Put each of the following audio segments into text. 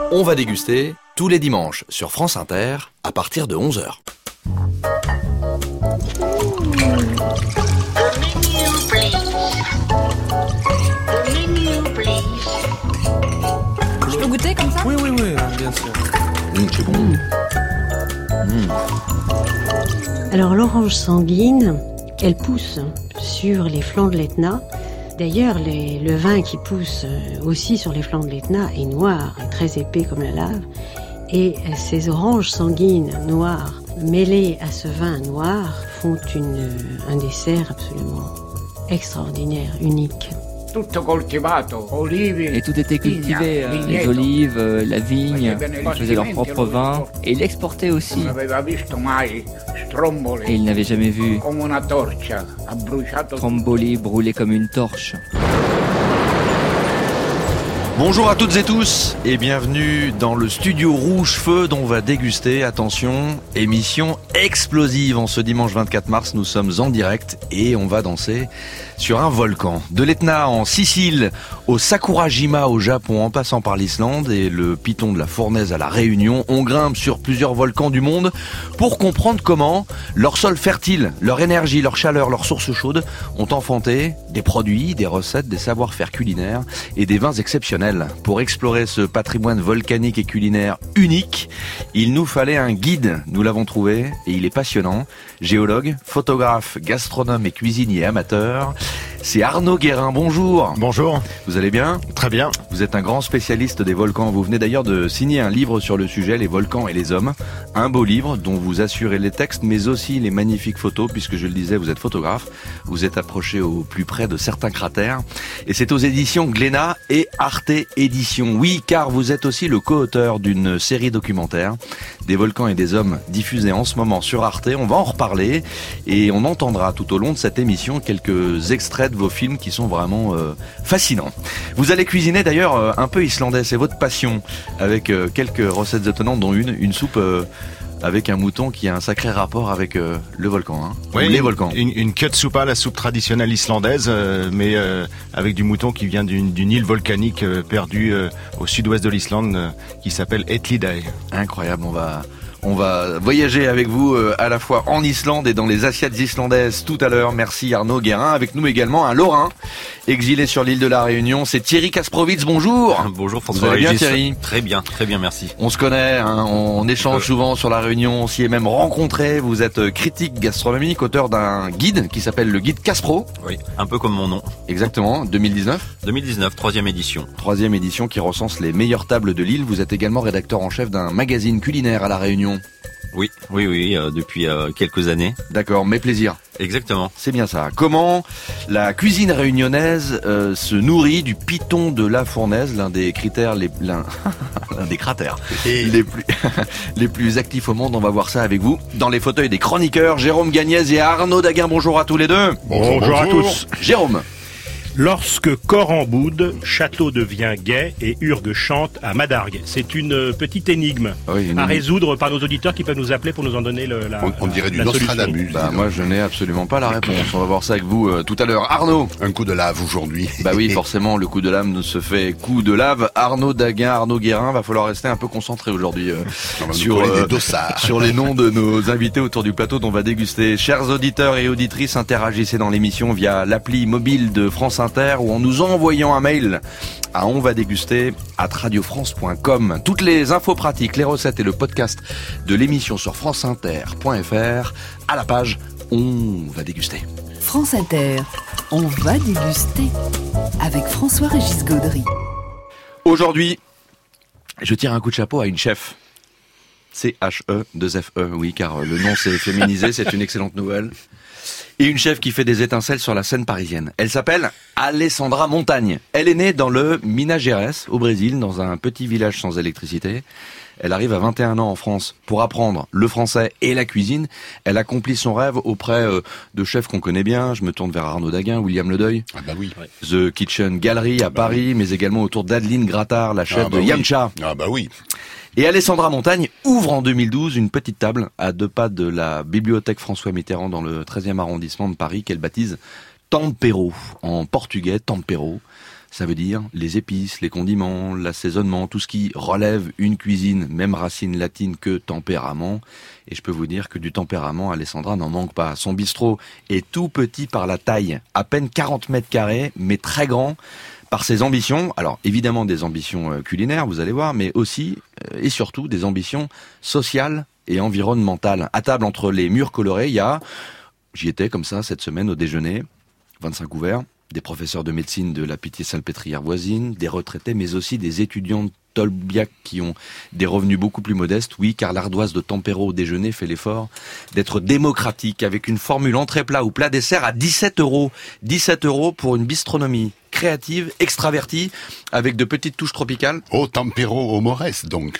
On va déguster tous les dimanches sur France Inter à partir de 11h. Je peux goûter comme ça ? Oui, bien sûr. C'est bon. Alors l'orange sanguine, elle pousse sur les flancs de l'Etna. D'ailleurs, le vin qui pousse aussi sur les flancs de l'Etna est noir, est très épais comme la lave. Et ces oranges sanguines noires mêlées à ce vin noir font un dessert absolument extraordinaire, unique. Et tout était cultivé, les olives, la vigne, ils faisaient leur propre vin et l'exportaient aussi. Et ils n'avaient jamais vu Stromboli brûler comme une torche. Bonjour à toutes et tous et bienvenue dans le studio Rouge Feu dont on va déguster, attention, émission explosive. En ce dimanche 24 mars, nous sommes en direct et on va danser sur un volcan. De l'Etna en Sicile au Sakurajima au Japon en passant par l'Islande et le piton de la Fournaise à la Réunion, on grimpe sur plusieurs volcans du monde pour comprendre comment leur sol fertile, leur énergie, leur chaleur, leurs sources chaudes ont enfanté des produits, des recettes, des savoir-faire culinaires et des vins exceptionnels. Pour explorer ce patrimoine volcanique et culinaire unique, il nous fallait un guide. Nous l'avons trouvé et il est passionnant. Géologue, photographe, gastronome et cuisinier amateur. C'est Arnaud Guérin, bonjour. Bonjour. Vous allez bien ? Très bien. Vous êtes un grand spécialiste des volcans. Vous venez d'ailleurs de signer un livre sur le sujet, Les volcans et les hommes. Un beau livre dont vous assurez les textes, mais aussi les magnifiques photos, puisque je le disais, vous êtes photographe. Vous êtes approché au plus près de certains cratères. Et c'est aux éditions Glénat et Arte Éditions. Oui, car vous êtes aussi le co-auteur d'une série documentaire, Des volcans et des hommes, diffusée en ce moment sur Arte. On va en reparler et on entendra tout au long de cette émission quelques extraits de vos films qui sont vraiment fascinants. Vous allez cuisiner d'ailleurs un peu islandais, c'est votre passion, avec quelques recettes étonnantes, dont une soupe avec un mouton qui a un sacré rapport avec le volcan, hein. Oui, les volcans. Une kjötsoupa, la soupe traditionnelle islandaise, mais avec du mouton qui vient d'une île volcanique perdue au sud-ouest de l'Islande qui s'appelle Etlidae. Incroyable, on va voyager avec vous à la fois en Islande et dans les assiettes islandaises tout à l'heure. Merci Arnaud Guérin. Avec nous également un Lorrain exilé sur l'île de la Réunion. C'est Thierry Kasprowitz. Bonjour. Bonjour François. Vous allez bien Régis. Thierry ? Très bien, merci. On se connaît, hein, on échange souvent sur la Réunion. On s'y est même rencontrés. Vous êtes critique gastronomique, auteur d'un guide qui s'appelle le guide Kaspro. Oui, un peu comme mon nom. Exactement, 2019. 2019, troisième édition. Troisième édition qui recense les meilleures tables de l'île. Vous êtes également rédacteur en chef d'un magazine culinaire à la Réunion. Oui, depuis quelques années. D'accord, mes plaisirs. Exactement. C'est bien ça. Comment la cuisine réunionnaise se nourrit du piton de la Fournaise, l'un des critères l'un des cratères les plus actifs au monde. On va voir ça avec vous dans les fauteuils des chroniqueurs Jérôme Gagnez et Arnaud Daguin. Bonjour à tous les deux. Bonjour à tous. Jérôme. Lorsque Coran boude, château devient gai et Urgue chante à Madargue. C'est une petite énigme à résoudre par nos auditeurs qui peuvent nous appeler pour nous en donner on dirait du Nostradamus. Moi, je n'ai absolument pas la réponse. On va voir ça avec vous tout à l'heure. Arnaud. Un coup de lave aujourd'hui. Bah oui, forcément, le coup de lame se fait coup de lave. Arnaud Daguin, Arnaud Guérin, va falloir rester un peu concentré aujourd'hui sur les noms de nos invités autour du plateau dont on va déguster. Chers auditeurs et auditrices, interagissez dans l'émission via l'appli mobile de France Inter ou en nous envoyant un mail à onvadéguster@radiofrance.com. Toutes les infos pratiques, les recettes et le podcast de l'émission sur franceinter.fr à la page On va déguster. France Inter, on va déguster avec François-Régis Gaudry. Aujourd'hui, je tire un coup de chapeau à une chef. C-H-E, 2-F-E, oui, car le nom s'est féminisé, c'est une excellente nouvelle. Et une chef qui fait des étincelles sur la scène parisienne. Elle s'appelle Alessandra Montagne. Elle est née dans le Minas Gerais, au Brésil, dans un petit village sans électricité. Elle arrive à 21 ans en France pour apprendre le français et la cuisine. Elle accomplit son rêve auprès de chefs qu'on connaît bien. Je me tourne vers Arnaud Daguin, William Ledeuil. Ah bah oui. The Kitchen Gallery à Paris, mais également autour d'Adeline Grattard, la chef de Yamcha. Ah bah oui. Et Alessandra Montagne ouvre en 2012 une petite table à 2 pas de la bibliothèque François Mitterrand dans le 13e arrondissement de Paris qu'elle baptise Tempero, en portugais Tempero. Ça veut dire les épices, les condiments, l'assaisonnement, tout ce qui relève une cuisine, même racine latine que tempérament. Et je peux vous dire que du tempérament, Alessandra n'en manque pas. Son bistrot est tout petit par la taille, à peine 40 mètres carrés, mais très grand par ses ambitions. Alors évidemment des ambitions culinaires, vous allez voir, mais aussi et surtout des ambitions sociales et environnementales. À table entre les murs colorés, il y a, j'y étais comme ça cette semaine au déjeuner, 25 couverts, des professeurs de médecine de la Pitié-Salpêtrière voisine, des retraités, mais aussi des étudiants de Tolbiac qui ont des revenus beaucoup plus modestes. Oui, car l'ardoise de Tempero au déjeuner fait l'effort d'être démocratique avec une formule entrée plat ou plat dessert à 17 €. 17 € pour une bistronomie créative, extravertie, avec de petites touches tropicales. Oh, Tempero au Mores, donc.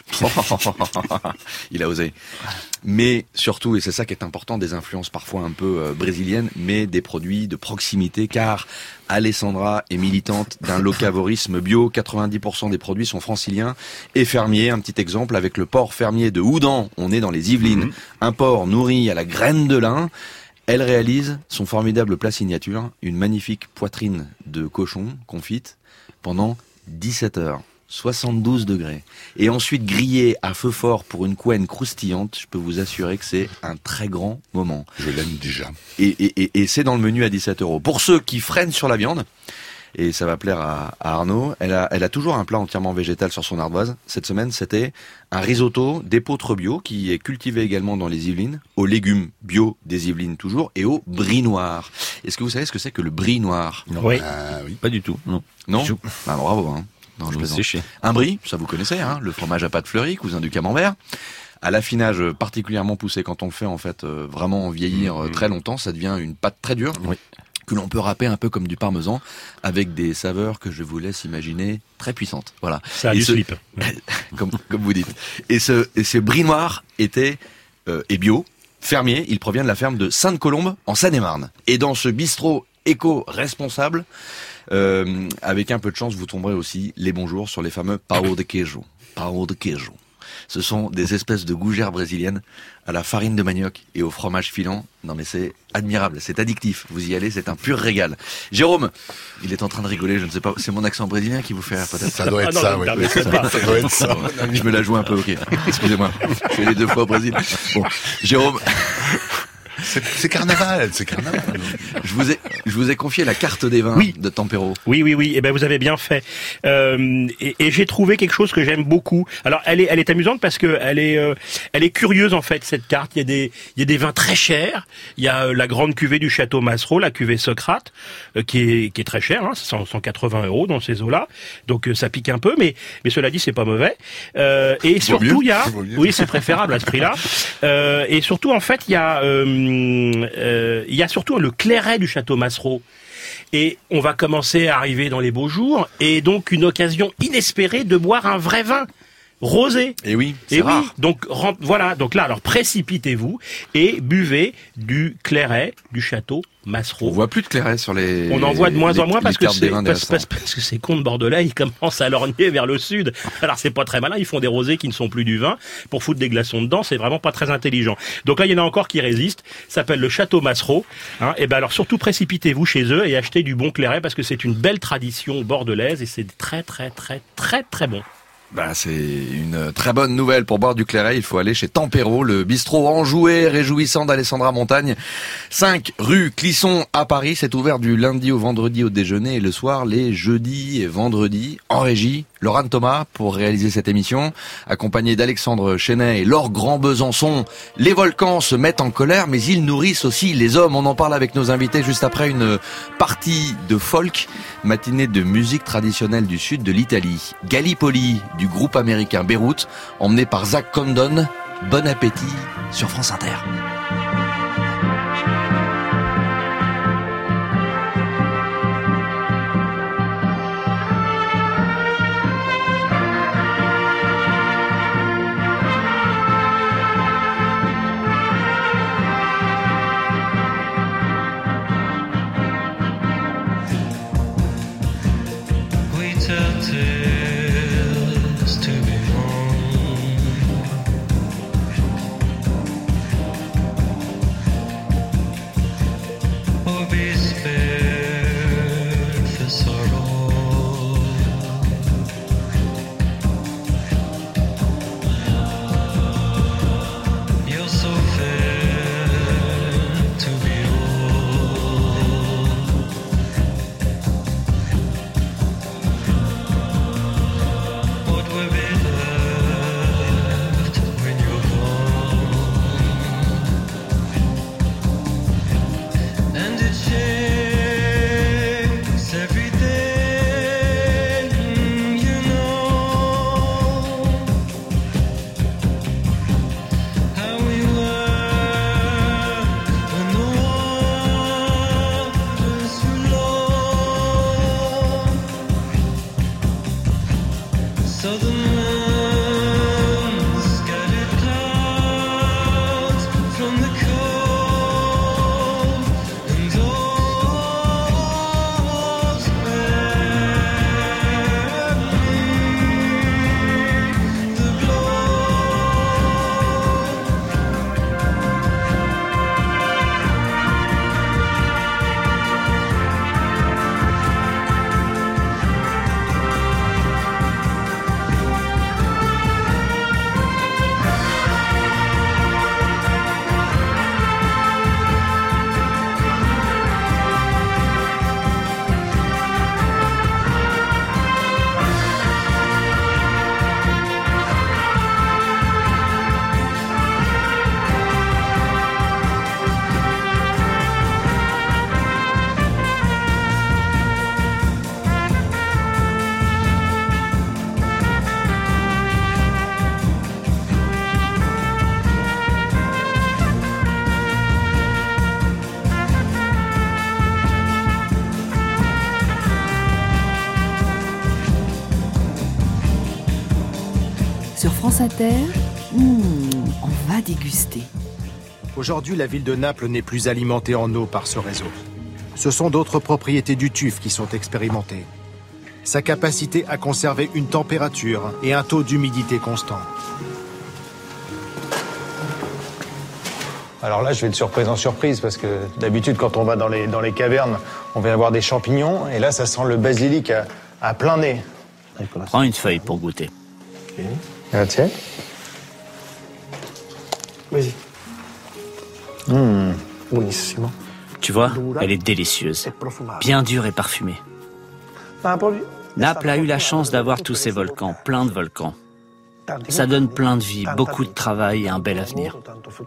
Il a osé. Mais surtout, et c'est ça qui est important, des influences parfois un peu brésiliennes, mais des produits de proximité, car Alessandra est militante d'un locavorisme bio. 90% des produits sont franciliens et fermiers. Un petit exemple avec le porc fermier de Houdan. On est dans les Yvelines. Un porc nourri à la graine de lin. Elle réalise son formidable plat signature, une magnifique poitrine de cochon confite pendant 17 heures, 72 degrés. Et ensuite grillée à feu fort pour une couenne croustillante, je peux vous assurer que c'est un très grand moment. Je l'aime déjà. Et c'est dans le menu à 17 €. Pour ceux qui freinent sur la viande, et ça va plaire à Arnaud, elle a toujours un plat entièrement végétal sur son ardoise. Cette semaine, c'était un risotto d'épeautre bio qui est cultivé également dans les Yvelines, aux légumes bio des Yvelines toujours, et au brie noir. Est-ce que vous savez ce que c'est que le brie noir? Oui. Oui. Pas du tout, non. Non? Ah, bravo, hein. Non, je plaisante. Un brie, ça vous connaissez, hein, le fromage à pâte fleurie, cousin du camembert. À l'affinage particulièrement poussé, quand on le fait en fait vraiment vieillir très longtemps, ça devient une pâte très dure. Oui. Que l'on peut râper un peu comme du parmesan, avec des saveurs que je vous laisse imaginer très puissantes. Voilà. Ça a du slip. comme vous dites. Et ce brie noir est bio, fermier. Il provient de la ferme de Sainte-Colombe, en Seine-et-Marne. Et dans ce bistrot éco-responsable, avec un peu de chance, vous tomberez aussi les bonjours sur les fameux pão de queijo. Pão de queijo. Ce sont des espèces de gougères brésiliennes à la farine de manioc et au fromage filant. Non mais c'est admirable, c'est addictif. Vous y allez, c'est un pur régal. Jérôme, il est en train de rigoler, je ne sais pas, c'est mon accent brésilien qui vous fait rire peut-être. Ça doit être ça, oui. Ça doit être ça. Je me la joue un peu, ok. Excusez-moi, je suis allé 2 fois au Brésil. Bon, Jérôme... C'est carnaval, c'est carnaval. Je vous ai confié la carte des vins de Tempero. Oui. Eh ben vous avez bien fait. Et j'ai trouvé quelque chose que j'aime beaucoup. Alors elle est amusante parce que elle est curieuse en fait cette carte. Il y a des vins très chers. Il y a la grande cuvée du Château Massereau, la cuvée Socrate, qui est très chère, hein, 180 € dans ces eaux-là. Donc ça pique un peu, mais cela dit c'est pas mauvais. Et surtout il y a, oui c'est préférable à ce prix-là. Et surtout en fait il y a surtout le clairet du Château Massereau. Et on va commencer à arriver dans les beaux jours, et donc une occasion inespérée de boire un vrai vin rosé. Et oui, c'est rare. Donc voilà, donc là, alors précipitez-vous et buvez du clairet du Château Massereau. On voit plus de clairet sur les. On en voit de moins en moins parce que ces cons de Bordelais, ils commencent à lorgner vers le sud. Alors c'est pas très malin, ils font des rosés qui ne sont plus du vin pour foutre des glaçons dedans, c'est vraiment pas très intelligent. Donc là il y en a encore qui résistent, ça s'appelle le Château Massereau. Hein, et ben alors surtout précipitez-vous chez eux et achetez du bon clairet parce que c'est une belle tradition bordelaise et c'est très très très très très bon. Ben, c'est une très bonne nouvelle pour boire du clairet. Il faut aller chez Tempero, le bistrot enjoué, réjouissant d'Alessandra Montagne. 5 rue Clisson à Paris. C'est ouvert du lundi au vendredi au déjeuner et le soir les jeudis et vendredis en régie. Laurent Thomas pour réaliser cette émission, accompagné d'Alexandre Chenet et Laure Grand-Besançon. Les volcans se mettent en colère, mais ils nourrissent aussi les hommes. On en parle avec nos invités juste après une partie de folk, matinée de musique traditionnelle du sud de l'Italie. Gallipoli du groupe américain Beyrouth, emmené par Zach Condon. Bon appétit sur France Inter. Sur France Inter, on va déguster. Aujourd'hui, la ville de Naples n'est plus alimentée en eau par ce réseau. Ce sont d'autres propriétés du tuf qui sont expérimentées. Sa capacité à conserver une température et un taux d'humidité constant. Alors là, je vais être surprise en surprise parce que d'habitude, quand on va dans les cavernes, on va avoir des champignons et là, ça sent le basilic à plein nez. Prends une feuille pour goûter. Okay. Ah, tiens. Vas-y. Buonissimo. Tu vois, elle est délicieuse. Bien dure et parfumée. Naples a eu la chance d'avoir tous ces volcans, plein de volcans. Ça donne plein de vie, beaucoup de travail et un bel avenir.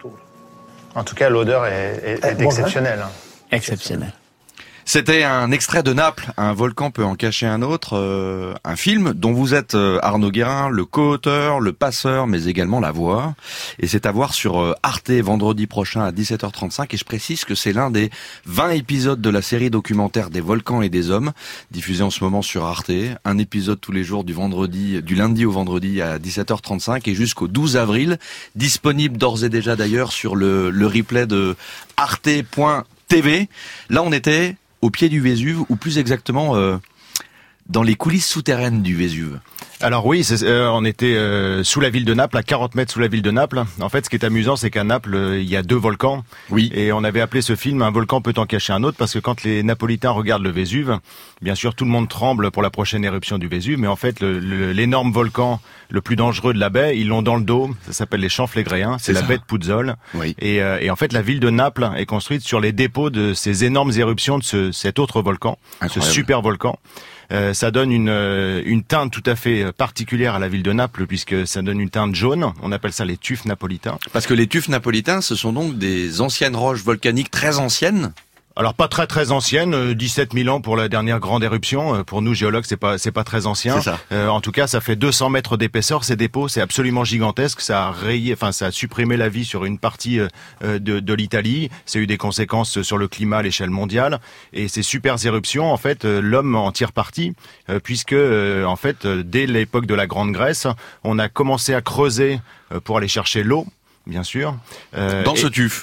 En tout cas, l'odeur est exceptionnelle. Exceptionnelle. C'était un extrait de Naples, un volcan peut en cacher un autre, un film dont vous êtes Arnaud Guérin, le co-auteur, le passeur, mais également la voix. Et c'est à voir sur Arte vendredi prochain à 17h35. Et je précise que c'est l'un des 20 épisodes de la série documentaire des volcans et des hommes, diffusée en ce moment sur Arte. Un épisode tous les jours du lundi au vendredi à 17h35 et jusqu'au 12 avril. Disponible d'ores et déjà d'ailleurs sur le replay de arte.tv. Là, on était au pied du Vésuve, ou plus exactement dans les coulisses souterraines du Vésuve. Alors oui, on était sous la ville de Naples, à 40 mètres sous la ville de Naples. En fait, ce qui est amusant, c'est qu'à Naples, il y a 2 volcans. Oui. Et on avait appelé ce film « Un volcan peut en cacher un autre » parce que quand les Napolitains regardent le Vésuve, bien sûr, tout le monde tremble pour la prochaine éruption du Vésuve, mais en fait, l'énorme volcan le plus dangereux de la baie, ils l'ont dans le dos. Ça s'appelle les Champs Flégréens. C'est la baie de Puzzol. Oui. Et en fait, la ville de Naples est construite sur les dépôts de ces énormes éruptions de cet autre volcan, incroyable. Ce super volcan. Ça donne une teinte tout à fait particulière à la ville de Naples puisque ça donne une teinte jaune. On appelle ça les tufs napolitains. Parce que les tufs napolitains, ce sont donc des anciennes roches volcaniques très anciennes. Alors pas très ancienne, 17 000 ans pour la dernière grande éruption. Pour nous géologues, c'est pas très ancien. C'est ça. En tout cas, ça fait 200 mètres d'épaisseur. Ces dépôts, c'est absolument gigantesque. Ça a supprimé la vie sur une partie de l'Italie. Ça a eu des conséquences sur le climat à l'échelle mondiale. Et ces super éruptions, en fait, l'homme en tire parti, puisque en fait, dès l'époque de la Grande Grèce, on a commencé à creuser pour aller chercher l'eau. Bien sûr. Dans ce tuf.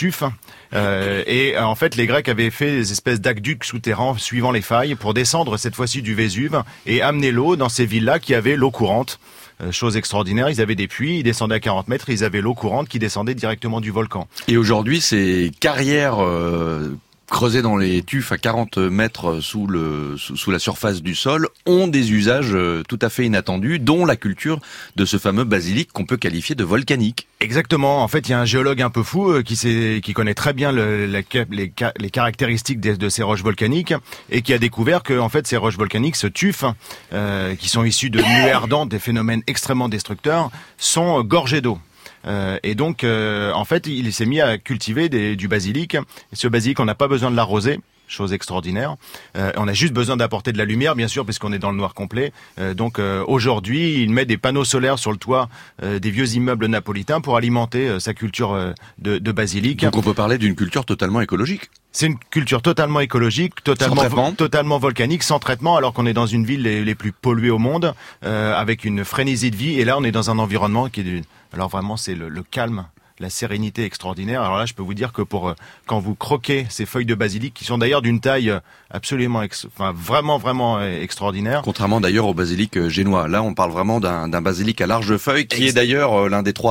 Et en fait, les Grecs avaient fait des espèces d'aqueducs souterrains suivant les failles pour descendre cette fois-ci du Vésuve et amener l'eau dans ces villes-là qui avaient l'eau courante. Chose extraordinaire, ils avaient des puits, ils descendaient à 40 mètres, ils avaient l'eau courante qui descendait directement du volcan. Et aujourd'hui, ces carrières creusées dans les tufs à 40 mètres sous la surface du sol ont des usages tout à fait inattendus, dont la culture de ce fameux basilic qu'on peut qualifier de volcanique. Exactement. En fait, il y a un géologue un peu fou qui connaît très bien les caractéristiques de ces roches volcaniques et qui a découvert que en fait ces roches volcaniques, ce tuf, qui sont issus de nuées ardentes, des phénomènes extrêmement destructeurs, sont gorgés d'eau. Et donc, en fait, il s'est mis à cultiver du basilic. Et ce basilic, on n'a pas besoin de l'arroser. chose extraordinaire. On a juste besoin d'apporter de la lumière, bien sûr, puisqu'on est dans le noir complet. Donc aujourd'hui, il met des panneaux solaires sur le toit des vieux immeubles napolitains pour alimenter sa culture de basilic. Donc on peut parler d'une culture totalement écologique. C'est une culture totalement écologique, totalement volcanique, sans traitement, alors qu'on est dans une ville les plus polluées au monde, avec une frénésie de vie. Et là, on est dans un environnement qui est... Alors vraiment, c'est le calme, la sérénité extraordinaire. Alors là, je peux vous dire que quand vous croquez ces feuilles de basilic, qui sont d'ailleurs d'une taille absolument, vraiment extraordinaire. Contrairement d'ailleurs au basilic génois. Là, on parle vraiment d'un basilic à large feuille, qui est d'ailleurs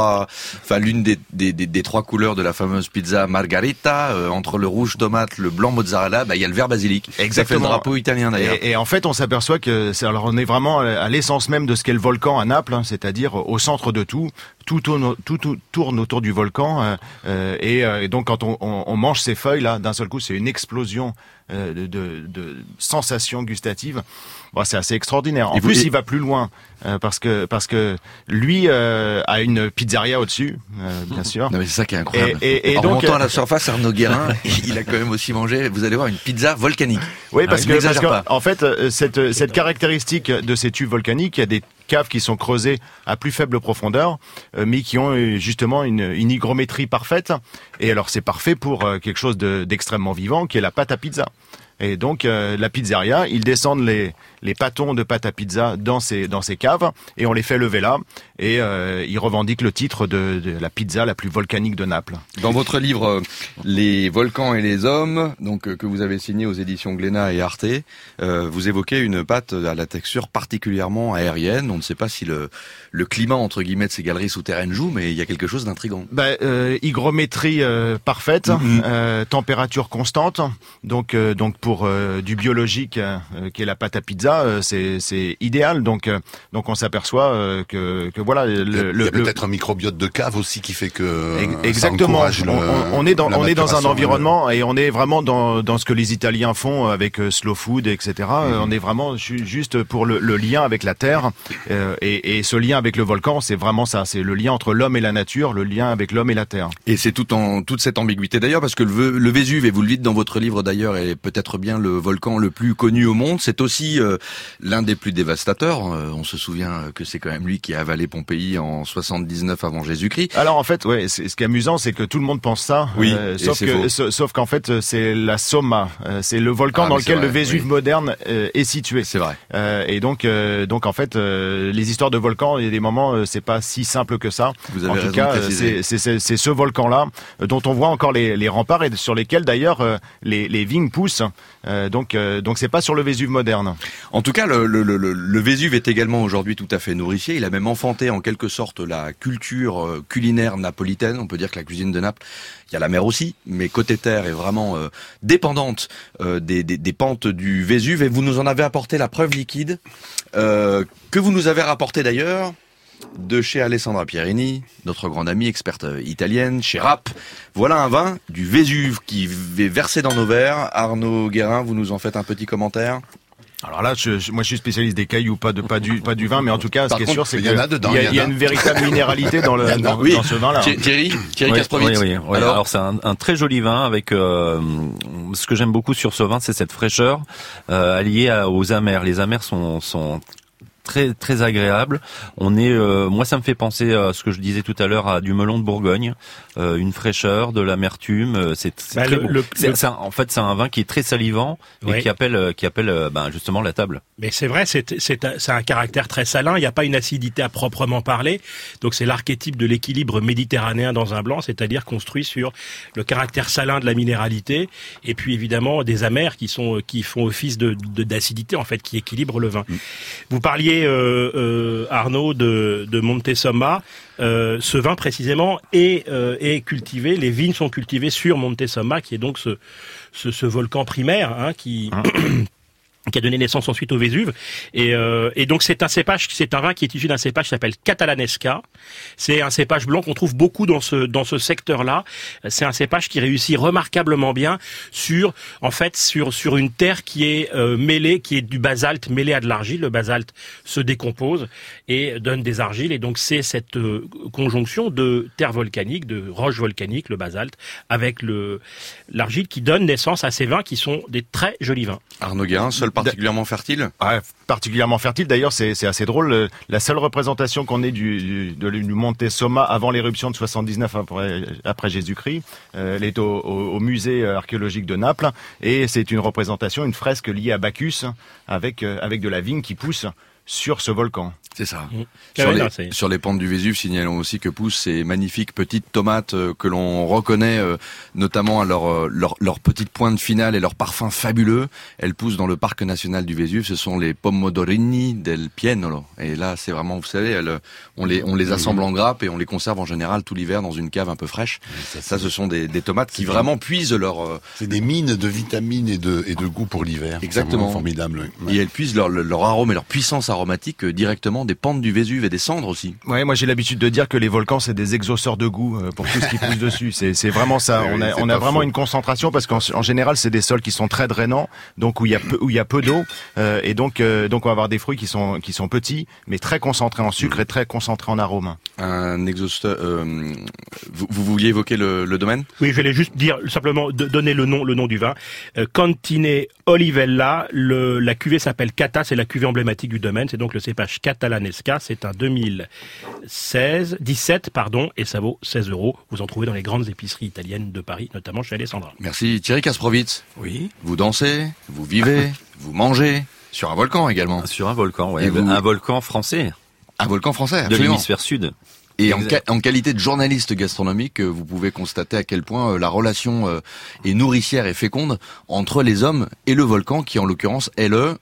l'une des trois couleurs de la fameuse pizza margarita. Entre le rouge tomate, le blanc mozzarella, il y a le vert basilic. Exactement. Ça fait le drapeau italien d'ailleurs. Et en fait, on s'aperçoit que on est vraiment à l'essence même de ce qu'est le volcan à Naples, c'est-à-dire au centre de tout. Tout tourne autour du volcan et donc quand on mange ces feuilles là, d'un seul coup, c'est une explosion de sensations gustatives. Bon, c'est assez extraordinaire. En plus, il va plus loin parce que lui a une pizzeria au-dessus, bien sûr. Non, mais c'est ça qui est incroyable. Et en donc, montant à la surface, Arnaud Guérin, il a quand même aussi mangé. Vous allez voir une pizza volcanique. Oui, parce que en fait, cette caractéristique de ces tubes volcaniques, il y a des caves qui sont creusées à plus faible profondeur, mais qui ont justement une hygrométrie parfaite. Et alors c'est parfait pour quelque chose d'extrêmement vivant, qui est la pâte à pizza. Et donc la pizzeria, ils descendent les pâtons de pâte à pizza dans ces caves et on les fait lever là et ils revendiquent le titre de la pizza la plus volcanique de Naples. Dans votre livre Les volcans et les hommes, donc que vous avez signé aux éditions Glénat et Arte, vous évoquez une pâte à la texture particulièrement aérienne. On ne sait pas si le climat entre guillemets de ces galeries souterraines joue, mais il y a quelque chose d'intrigant. Hygrométrie parfaite, température constante, donc pour du biologique qui est la pâte à pizza, c'est idéal. Donc on s'aperçoit que voilà. Il y a peut-être un microbiote de cave aussi qui fait que exactement. On est dans un environnement et on est vraiment dans ce que les Italiens font avec slow food, etc. On est vraiment juste pour le lien avec la terre et ce lien avec le volcan, c'est vraiment ça. C'est le lien entre l'homme et la nature, le lien avec l'homme et la terre. Et c'est toute cette ambiguïté d'ailleurs, parce que le Vésuve, et vous le dites dans votre livre d'ailleurs, est peut-être bien le volcan le plus connu au monde. C'est aussi l'un des plus dévastateurs. On se souvient que c'est quand même lui qui a avalé Pompéi en 79 avant Jésus-Christ. Alors en fait, ouais, ce qui est amusant, c'est que tout le monde pense ça. Oui, sauf qu'en fait, c'est la Somma. C'est le volcan dans lequel le Vésuve moderne est situé. C'est vrai. Et donc en fait, les histoires de volcans, il y a des moments, c'est pas si simple que ça. Vous avez en tout cas, c'est ce volcan-là dont on voit encore les remparts et sur lesquels d'ailleurs les vignes poussent. Donc c'est pas sur le Vésuve moderne. En tout cas, le Vésuve est également aujourd'hui tout à fait nourricier. Il a même enfanté en quelque sorte la culture culinaire napolitaine. On peut dire que la cuisine de Naples, il y a la mer aussi, mais côté terre est vraiment dépendante des pentes du Vésuve. Et vous nous en avez apporté la preuve liquide, que vous nous avez rapporté d'ailleurs de chez Alessandra Pierini, notre grande amie experte italienne, chez Rapp. Voilà un vin du Vésuve qui est versé dans nos verres. Arnaud Guérin, vous nous en faites un petit commentaire. Alors là, moi je suis spécialiste des cailloux, pas du vin, mais en tout cas, ce qui est sûr, c'est qu'il y a une véritable minéralité dans ce vin-là. Thierry Kasprowitz. Oui. Alors c'est un très joli vin avec ce que j'aime beaucoup sur ce vin, c'est cette fraîcheur alliée aux amers. Les amers sont très très agréable. Moi ça me fait penser à ce que je disais tout à l'heure à du melon de Bourgogne, une fraîcheur, de l'amertume. C'est très bon. En fait, c'est un vin qui est très salivant et qui appelle justement la table. Mais c'est vrai, c'est un caractère très salin. Il n'y a pas une acidité à proprement parler. Donc c'est l'archétype de l'équilibre méditerranéen dans un blanc, c'est-à-dire construit sur le caractère salin de la minéralité et puis évidemment des amers qui font office d'acidité en fait, qui équilibrent le vin. Vous parliez Arnaud de Montesomma. Ce vin précisément est cultivé. Les vignes sont cultivées sur Montesomma, qui est donc ce volcan primaire qui qui a donné naissance ensuite au Vésuve. Et donc c'est un vin qui est issu d'un cépage qui s'appelle Catalanesca. C'est un cépage blanc qu'on trouve beaucoup dans ce secteur-là. C'est un cépage qui réussit remarquablement bien sur une terre qui est mêlée, qui est du basalte mêlé à de l'argile. Le basalte se décompose et donne des argiles. Et donc c'est cette conjonction de terre volcanique, de roche volcanique, le basalte, avec l'argile qui donne naissance à ces vins qui sont des très jolis vins. Arnaud Guérin, seul particulièrement fertile? Ouais, particulièrement fertile. D'ailleurs, c'est assez drôle. La seule représentation qu'on ait du Monte Somma avant l'éruption de 79 après Jésus-Christ, elle est au musée archéologique de Naples, et c'est une représentation, une fresque liée à Bacchus, avec de la vigne qui pousse sur ce volcan. C'est ça. Sur les pentes du Vésuve, signalons aussi que poussent ces magnifiques petites tomates que l'on reconnaît notamment à leur petite pointe finale et leur parfum fabuleux. Elles poussent dans le parc national du Vésuve. Ce sont les pomodorini del Pienolo. Et là, c'est vraiment, vous savez, on les assemble en grappes et on les conserve en général tout l'hiver dans une cave un peu fraîche. Ça, ce sont des tomates qui vraiment puisent leur... C'est des mines de vitamines et de goût pour l'hiver. Exactement. C'est formidable. Ouais. Et elles puisent leur arôme et leur puissance aromatique directement des pentes du Vésuve et des cendres aussi. Ouais, moi j'ai l'habitude de dire que les volcans c'est des exauceurs de goût pour tout ce qui pousse dessus. C'est vraiment ça. On a vraiment une concentration parce qu'en général c'est des sols qui sont très drainants, donc où il y a peu d'eau, et donc on va avoir des fruits qui sont petits mais très concentrés en sucre et très concentrés en arôme. Un exhausteur. Vous vouliez évoquer le domaine? Oui, je voulais juste dire simplement donner le nom du vin. Cantine Olivella. La cuvée s'appelle Cata, c'est la cuvée emblématique du domaine. C'est donc le cépage Catalanesca. C'est un 2017, et ça vaut 16 €. Vous en trouvez dans les grandes épiceries italiennes de Paris, notamment chez Alessandra. Merci. Thierry Kasprowitz. Oui. Vous dansez, vous vivez, vous mangez sur un volcan également. Sur un volcan, oui. Un volcan français. Un volcan français, absolument. De l'hémisphère sud. Et en qualité de journaliste gastronomique, vous pouvez constater à quel point la relation est nourricière et féconde entre les hommes et le volcan, qui en l'occurrence est le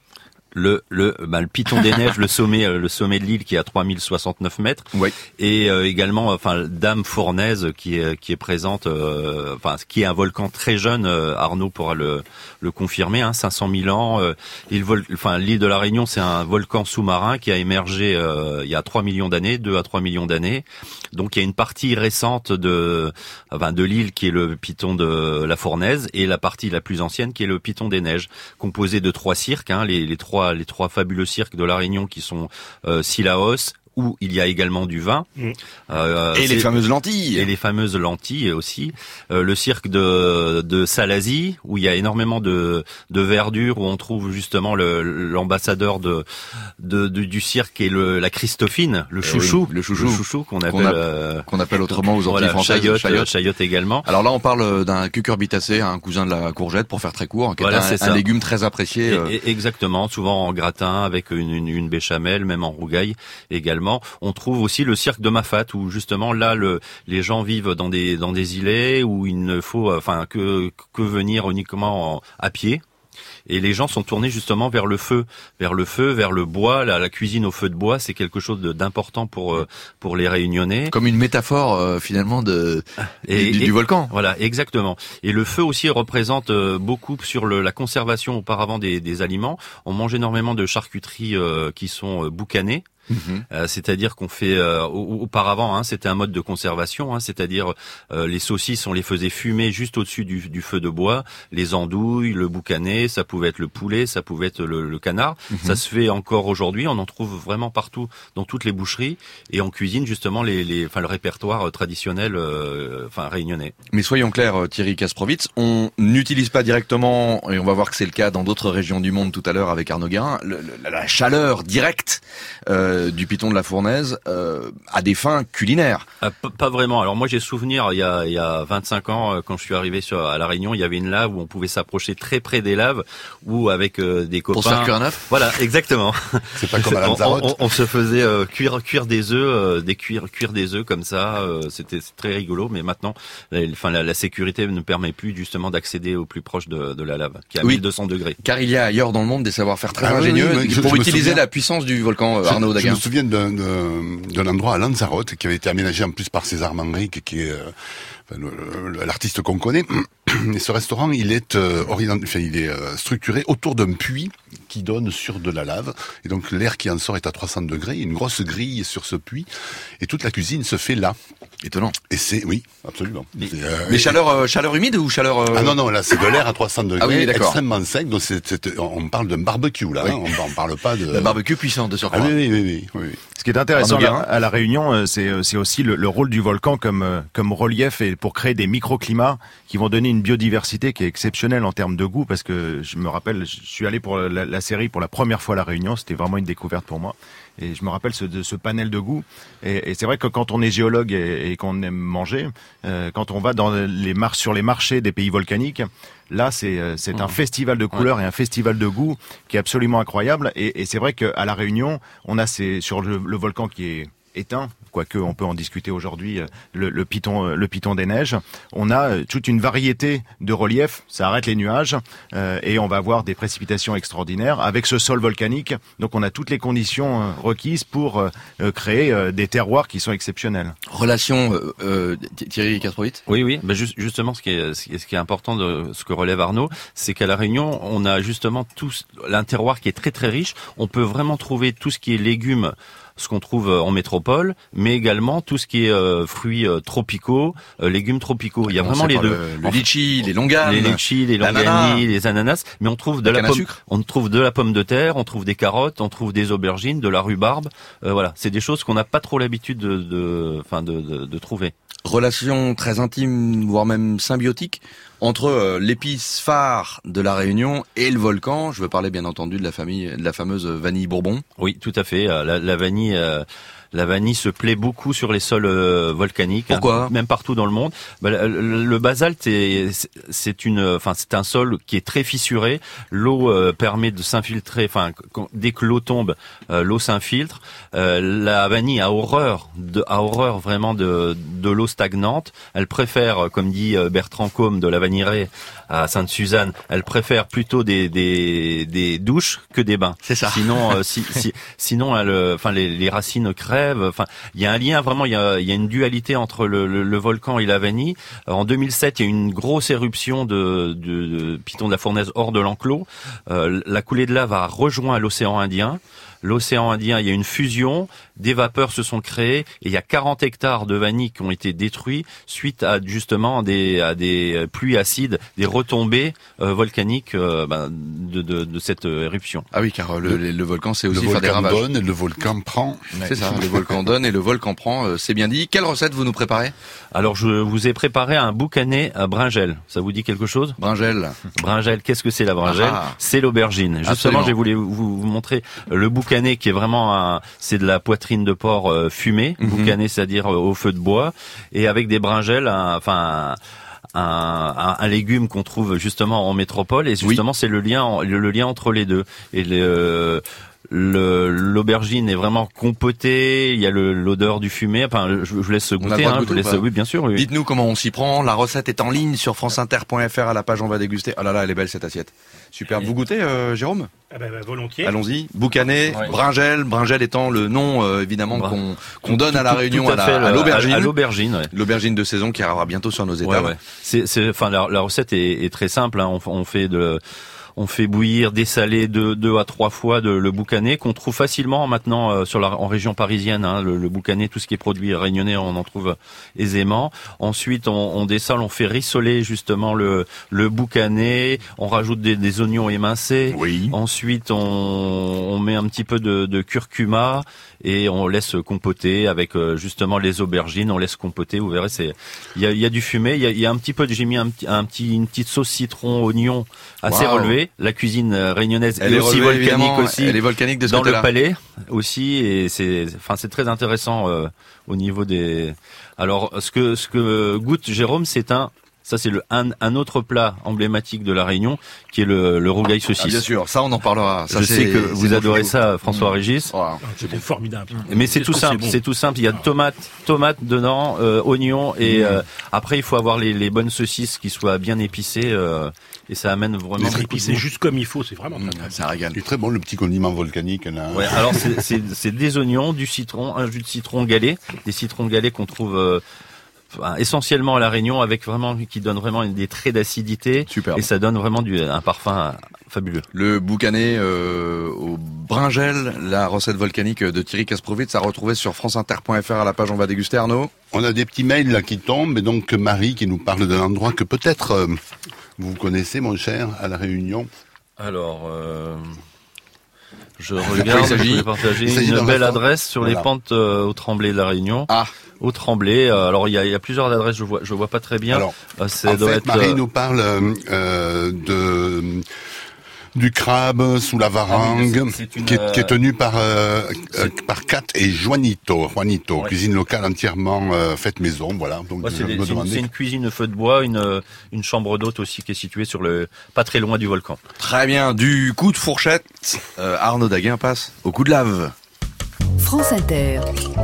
Piton des Neiges, le sommet de l'île qui est à 3069 mètres. Oui. Et également, Dame Fournaise qui est présente, qui est un volcan très jeune. Arnaud pourra le confirmer, 500 000 ans. L'île de la Réunion, c'est un volcan sous-marin qui a émergé il y a 3 millions d'années, 2 à 3 millions d'années. Donc il y a une partie récente de l'île qui est le Piton de la Fournaise, et la partie la plus ancienne qui est le Piton des Neiges, composé de 3 cirques, les trois fabuleux cirques de la Réunion qui sont Sillaos, où il y a également du vin. Et les fameuses lentilles. Et les fameuses lentilles aussi. Le cirque de Salazie, où il y a énormément de verdure, où on trouve justement l'ambassadeur du cirque, qui est la Christophine, le chouchou. Oui, le chouchou qu'on appelle autrement aux Antilles françaises. Chayotte également. Alors là, on parle d'un cucurbitacé, un cousin de la courgette, pour faire très court, qui est un légume très apprécié. Exactement, souvent en gratin, avec une béchamel, même en rougail également. On trouve aussi le cirque de Mafat, où justement là les gens vivent dans des îlets où il ne faut que venir uniquement à pied. Et les gens sont tournés justement vers le feu, vers le bois. La cuisine au feu de bois, c'est quelque chose d'important pour les Réunionnais. Comme une métaphore finalement du volcan. Voilà, exactement. Et le feu aussi représente beaucoup sur la conservation auparavant des aliments. On mange énormément de charcuteries qui sont boucanées. C'est-à-dire qu'on fait auparavant, c'était un mode de conservation, c'est-à-dire les saucisses, on les faisait fumer juste au-dessus du feu de bois, les andouilles, le boucané, ça pouvait être le poulet, ça pouvait être le canard. Ça se fait encore aujourd'hui, on en trouve vraiment partout dans toutes les boucheries, et on cuisine justement le répertoire traditionnel réunionnais. Mais soyons clairs, Thierry Kasprowitz, on n'utilise pas directement, et on va voir que c'est le cas dans d'autres régions du monde tout à l'heure avec Arnaud Guérin, la chaleur directe du Piton de la Fournaise à des fins culinaires. Pas vraiment. Alors moi j'ai souvenir il y a 25 ans quand je suis arrivé à la Réunion, il y avait une lave où on pouvait s'approcher très près des laves, ou avec des copains. Pour se faire cuire un œuf. Voilà, exactement. C'est pas comme à Lanzarote. On se faisait cuire des œufs, cuire des œufs comme ça. C'était très rigolo. Mais maintenant, la sécurité ne permet plus justement d'accéder au plus proche de la lave, qui est à 1200 degrés. Car il y a ailleurs dans le monde des savoir-faire très ingénieux pour utiliser la puissance du volcan. Arnaud Daguin. Je me souviens d'un endroit à Lanzarote qui avait été aménagé en plus par César Manrique, qui est l'artiste qu'on connaît. Et ce restaurant, il est structuré autour d'un puits qui donne sur de la lave. Et donc l'air qui en sort est à 300 degrés. Il y a une grosse grille sur ce puits. Et toute la cuisine se fait là. Étonnant. Et oui, absolument. Mais chaleur humide ou chaleur... Ah non, là c'est de l'air à 300 degrés, ah oui, extrêmement sec. Donc on parle d'un barbecue là. Oui. Hein, on parle pas de... Un barbecue puissant de surcroît. Ah, oui. Ce qui est intéressant à La Réunion, c'est aussi le rôle du volcan comme relief et pour créer des microclimats qui vont donner une biodiversité qui est exceptionnelle en termes de goût, parce que je me rappelle, je suis allé pour la série pour la première fois à La Réunion, c'était vraiment une découverte pour moi. Et je me rappelle ce panel de goût. Et c'est vrai que quand on est géologue et qu'on aime manger, quand on va sur les marchés des pays volcaniques, là c'est un festival de couleurs et un festival de goût qui est absolument incroyable. Et c'est vrai qu'à La Réunion, on a sur le volcan qui est éteint, quoique on peut en discuter aujourd'hui, le piton des neiges. On a toute une variété de reliefs, ça arrête les nuages, et on va avoir des précipitations extraordinaires avec ce sol volcanique. Donc on a toutes les conditions requises pour créer des terroirs qui sont exceptionnels. Relation Thierry Castrovitte ? Oui. Ben justement, ce qui est important de ce que relève Arnaud, c'est qu'à La Réunion, on a justement un terroir qui est très très riche. On peut vraiment trouver tout ce qui est légumes, ce qu'on trouve en métropole, mais également tout ce qui est fruits tropicaux, légumes tropicaux. Il y a vraiment les deux. Le litchi, les longanes, les longanis, les ananas, mais on trouve de la pomme, on trouve de la pomme de terre, on trouve des carottes, on trouve des aubergines, de la rhubarbe. Voilà, c'est des choses qu'on n'a pas trop l'habitude de trouver. Relation très intime, voire même symbiotique, entre l'épice phare de La Réunion et le volcan. Je veux parler bien entendu de la fameuse vanille Bourbon. Oui, tout à fait. La vanille... La vanille se plaît beaucoup sur les sols volcaniques. Pourquoi ? Même partout dans le monde. Le basalte c'est un sol qui est très fissuré. L'eau permet de s'infiltrer. Enfin, dès que l'eau tombe, l'eau s'infiltre. La vanille a horreur vraiment de l'eau stagnante. Elle préfère, comme dit Bertrand Côme de la vanillerie à Sainte-Suzanne, elle préfère plutôt des douches que des bains. C'est ça. Sinon, sinon, les racines crèvent. Enfin, il y a un lien vraiment. Il y a une dualité entre le volcan et la vanille. En 2007, il y a eu une grosse éruption de Piton de la Fournaise hors de l'enclos. La coulée de lave a rejoint l'océan Indien. L'océan Indien, il y a une fusion, des vapeurs se sont créées et il y a 40 hectares de vanille qui ont été détruits suite à justement à des pluies acides, des retombées volcaniques de cette éruption. Ah oui, car le volcan, c'est aussi faire des ravages. Le volcan donne et le volcan prend. C'est ça, le volcan donne et le volcan prend, c'est bien dit. Quelle recette vous nous préparez ? Alors je vous ai préparé un boucané à brinjelle. Ça vous dit quelque chose ? Brinjelle. Brinjelle, qu'est-ce que c'est la brinjelle ? C'est l'aubergine. Justement, je voulais vous montrer le boucané qui est vraiment c'est de la poitrine de porc fumée, boucané, c'est-à-dire au feu de bois, et avec des brinjelles, un légume qu'on trouve justement en métropole, et justement c'est le lien entre les deux. Et l'aubergine est vraiment compotée, il y a l'odeur du fumé. Enfin, je laisse goûter. Oui, bien sûr. Oui. Dites-nous comment on s'y prend. La recette est en ligne sur franceinter.fr à la page On va déguster. Oh là là, elle est belle cette assiette. Super. Vous goûtez, Jérôme ? Volontiers. Allons-y. Boucané, brinjelle étant le nom évidemment qu'on donne à La Réunion à l'aubergine. À l'aubergine, ouais. L'aubergine de saison qui arrivera bientôt sur nos étals. Ouais. La recette est très simple. Hein. On fait bouillir, dessaler 2 à 3 fois le boucané qu'on trouve facilement maintenant en région parisienne. Hein, le boucané, tout ce qui est produit réunionnais, on en trouve aisément. Ensuite, on dessale, on fait rissoler justement le boucané. On rajoute des oignons émincés. Oui. Ensuite, on met un petit peu de curcuma et on laisse compoter avec justement les aubergines. On laisse compoter. Vous verrez, il y a du fumé. Il y a un petit peu. J'ai mis une petite sauce citron oignon assez relevée. La cuisine réunionnaise elle est aussi relevée, volcanique aussi. Elle est volcanique de ce dans côté-là. Le palais aussi, et c'est très intéressant au niveau des. Alors ce que goûte Jérôme, c'est un autre plat emblématique de La Réunion qui est le rougail saucisse. Ah, bien sûr, ça on en parlera. Ça, je sais que vous adorez ça, François Régis. C'est formidable. Mais c'est tout simple. C'est tout simple. Il y a tomate dedans, oignons et après il faut avoir les bonnes saucisses qui soient bien épicées. Et ça amène vraiment. C'est juste comme il faut, c'est vraiment ça régale. C'est très bon le petit condiment volcanique là. Ouais, alors c'est des oignons, du citron, un jus de citron galé, des citrons galés qu'on trouve essentiellement à la Réunion, avec vraiment qui donne vraiment des traits d'acidité. Superbe. Et ça donne vraiment un parfum fabuleux. Le boucané au bringel, la recette volcanique de Thierry Kasprowitz, à retrouver sur franceinter.fr à la page On va déguster. Arnaud. On a des petits mails là qui tombent, et donc Marie qui nous parle d'un endroit que peut-être vous connaissez, mon cher, à la Réunion. Alors, je regarde, je vais partager une belle adresse sur les pentes au Tremblay de la Réunion. Au Tremblay. Alors il y a plusieurs adresses, je vois pas très bien. Alors, Marie nous parle du crabe sous la varangue, qui est tenu par Kat et Juanito, cuisine locale entièrement faite maison, voilà. Donc c'est une cuisine feu de bois, une chambre d'hôte aussi qui est située pas très loin du volcan. Très bien, du coup de fourchette, Arnaud Daguin passe au coup de lave. France Inter.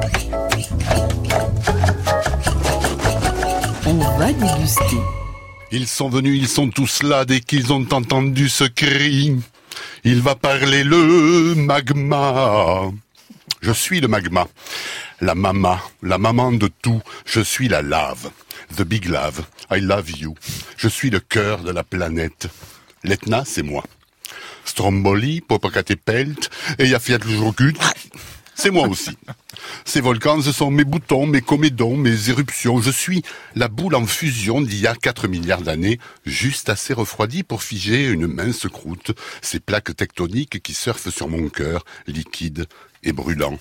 On va déguster. Ils sont venus, ils sont tous là dès qu'ils ont entendu ce cri. Il va parler le magma. Je suis le magma. La maman de tout. Je suis la lave. The big love. I love you. Je suis le cœur de la planète. L'Etna, c'est moi. Stromboli, Popocatépetl, Eyjafjallajökull, c'est moi aussi. Ces volcans, ce sont mes boutons, mes comédons, mes éruptions. Je suis la boule en fusion d'il y a 4 milliards d'années, juste assez refroidie pour figer une mince croûte, ces plaques tectoniques qui surfent sur mon cœur, liquide et brûlant.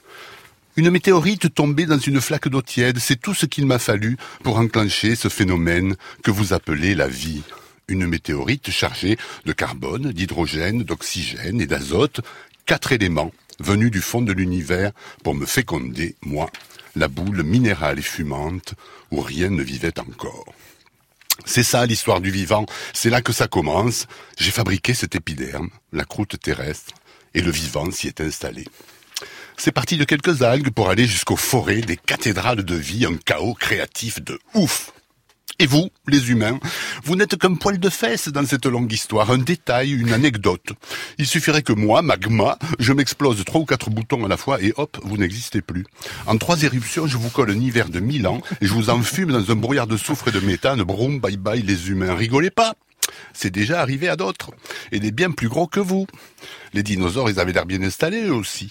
Une météorite tombée dans une flaque d'eau tiède, c'est tout ce qu'il m'a fallu pour enclencher ce phénomène que vous appelez la vie. Une météorite chargée de carbone, d'hydrogène, d'oxygène et d'azote, 4 éléments venus du fond de l'univers pour me féconder, moi, la boule minérale et fumante où rien ne vivait encore. C'est ça l'histoire du vivant, c'est là que ça commence. J'ai fabriqué cet épiderme, la croûte terrestre, et le vivant s'y est installé. C'est parti de quelques algues pour aller jusqu'aux forêts des cathédrales de vie, un chaos créatif de ouf. Et vous, les humains, vous n'êtes qu'un poil de fesse dans cette longue histoire, un détail, une anecdote. Il suffirait que moi, magma, je m'explose 3 ou 4 boutons à la fois et hop, vous n'existez plus. En 3 éruptions, je vous colle un hiver de 1000 ans et je vous enfume dans un brouillard de soufre et de méthane. Broum, bye bye les humains, rigolez pas. C'est déjà arrivé à d'autres, et des bien plus gros que vous. Les dinosaures, ils avaient l'air bien installés eux aussi.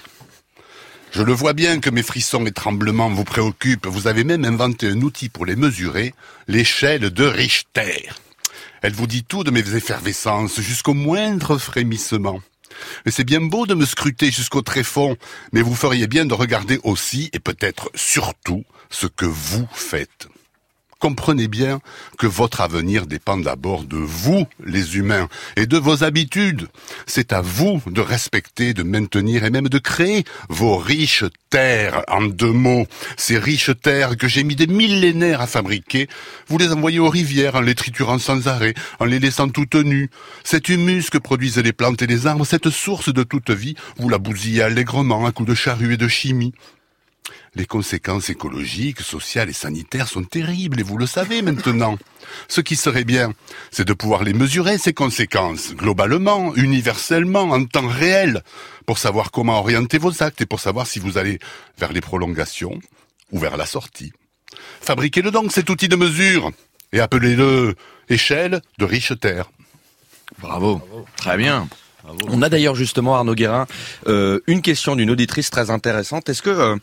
Je le vois bien que mes frissons et tremblements vous préoccupent. Vous avez même inventé un outil pour les mesurer, l'échelle de Richter. Elle vous dit tout de mes effervescences, jusqu'au moindre frémissement. Et c'est bien beau de me scruter jusqu'au tréfonds, mais vous feriez bien de regarder aussi, et peut-être surtout, ce que vous faites. Comprenez bien que votre avenir dépend d'abord de vous, les humains, et de vos habitudes. C'est à vous de respecter, de maintenir et même de créer vos riches terres, en 2 mots. Ces riches terres que j'ai mis des millénaires à fabriquer, vous les envoyez aux rivières en les triturant sans arrêt, en les laissant toutes nues. Cet humus que produisent les plantes et les arbres, cette source de toute vie, vous la bousillez allègrement à coups de charrue et de chimie. Les conséquences écologiques, sociales et sanitaires sont terribles, et vous le savez maintenant. Ce qui serait bien, c'est de pouvoir les mesurer, ces conséquences, globalement, universellement, en temps réel, pour savoir comment orienter vos actes et pour savoir si vous allez vers les prolongations ou vers la sortie. Fabriquez-le donc, cet outil de mesure, et appelez-le échelle de Richter. Bravo. Très bien. On a d'ailleurs justement, Arnaud Guérin, une question d'une auditrice très intéressante. Est-ce que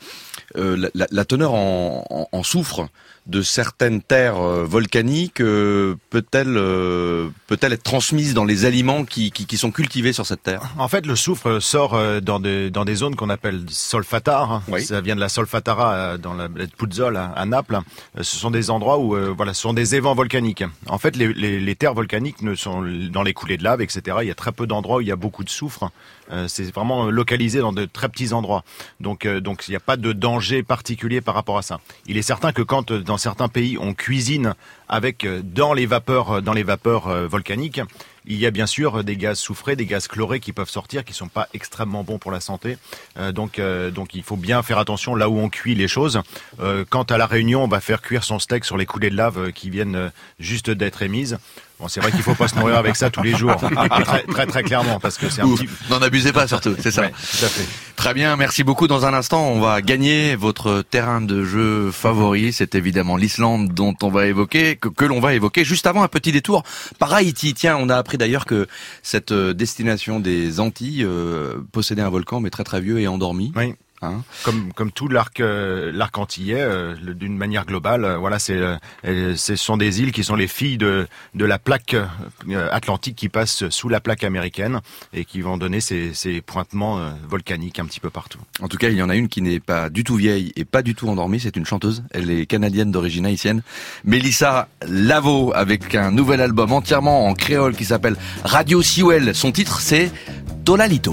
la teneur en soufre de certaines terres volcaniques peut-elle être transmise dans les aliments qui sont cultivés sur cette terre? En fait, le soufre sort dans des zones qu'on appelle solfatares. Oui. Ça vient de la solfatara dans la Puzzol à Naples. Ce sont des endroits où ce sont des évents volcaniques. En fait, les terres volcaniques ne sont dans les coulées de lave, etc. Il y a très peu d'endroits où il y a beaucoup de soufre. C'est vraiment localisé dans de très petits endroits. Donc il n'y a pas de danger particulier par rapport à ça. Il est certain que quand dans certains pays on cuisine avec dans les vapeurs volcaniques, il y a bien sûr des gaz soufrés, des gaz chlorés qui peuvent sortir, qui sont pas extrêmement bons pour la santé. Donc il faut bien faire attention là où on cuit les choses. Quant à la Réunion, on va faire cuire son steak sur les coulées de lave qui viennent juste d'être émises. Bon, c'est vrai qu'il faut pas se nourrir avec ça tous les jours, très clairement, parce que c'est un petit... N'en abusez pas surtout, c'est ça. Ouais, tout à fait. Très bien, merci beaucoup. Dans un instant, on va gagner votre terrain de jeu favori. C'est évidemment l'Islande dont on va évoquer, que l'on va évoquer. Juste avant, un petit détour par Haïti. Tiens, on a appris d'ailleurs que cette destination des Antilles possédait un volcan, mais très très vieux et endormi. Oui. Hein, comme tout l'arc antillais, d'une manière globale, voilà, ce sont des îles qui sont les filles de la plaque atlantique qui passe sous la plaque américaine et qui vont donner ces pointements volcaniques un petit peu partout. En tout cas, il y en a une qui n'est pas du tout vieille et pas du tout endormie. C'est une chanteuse. Elle est canadienne d'origine haïtienne, Mélissa Lavo, avec un nouvel album entièrement en créole qui s'appelle Radio Siouel. Son titre, c'est Tolalito.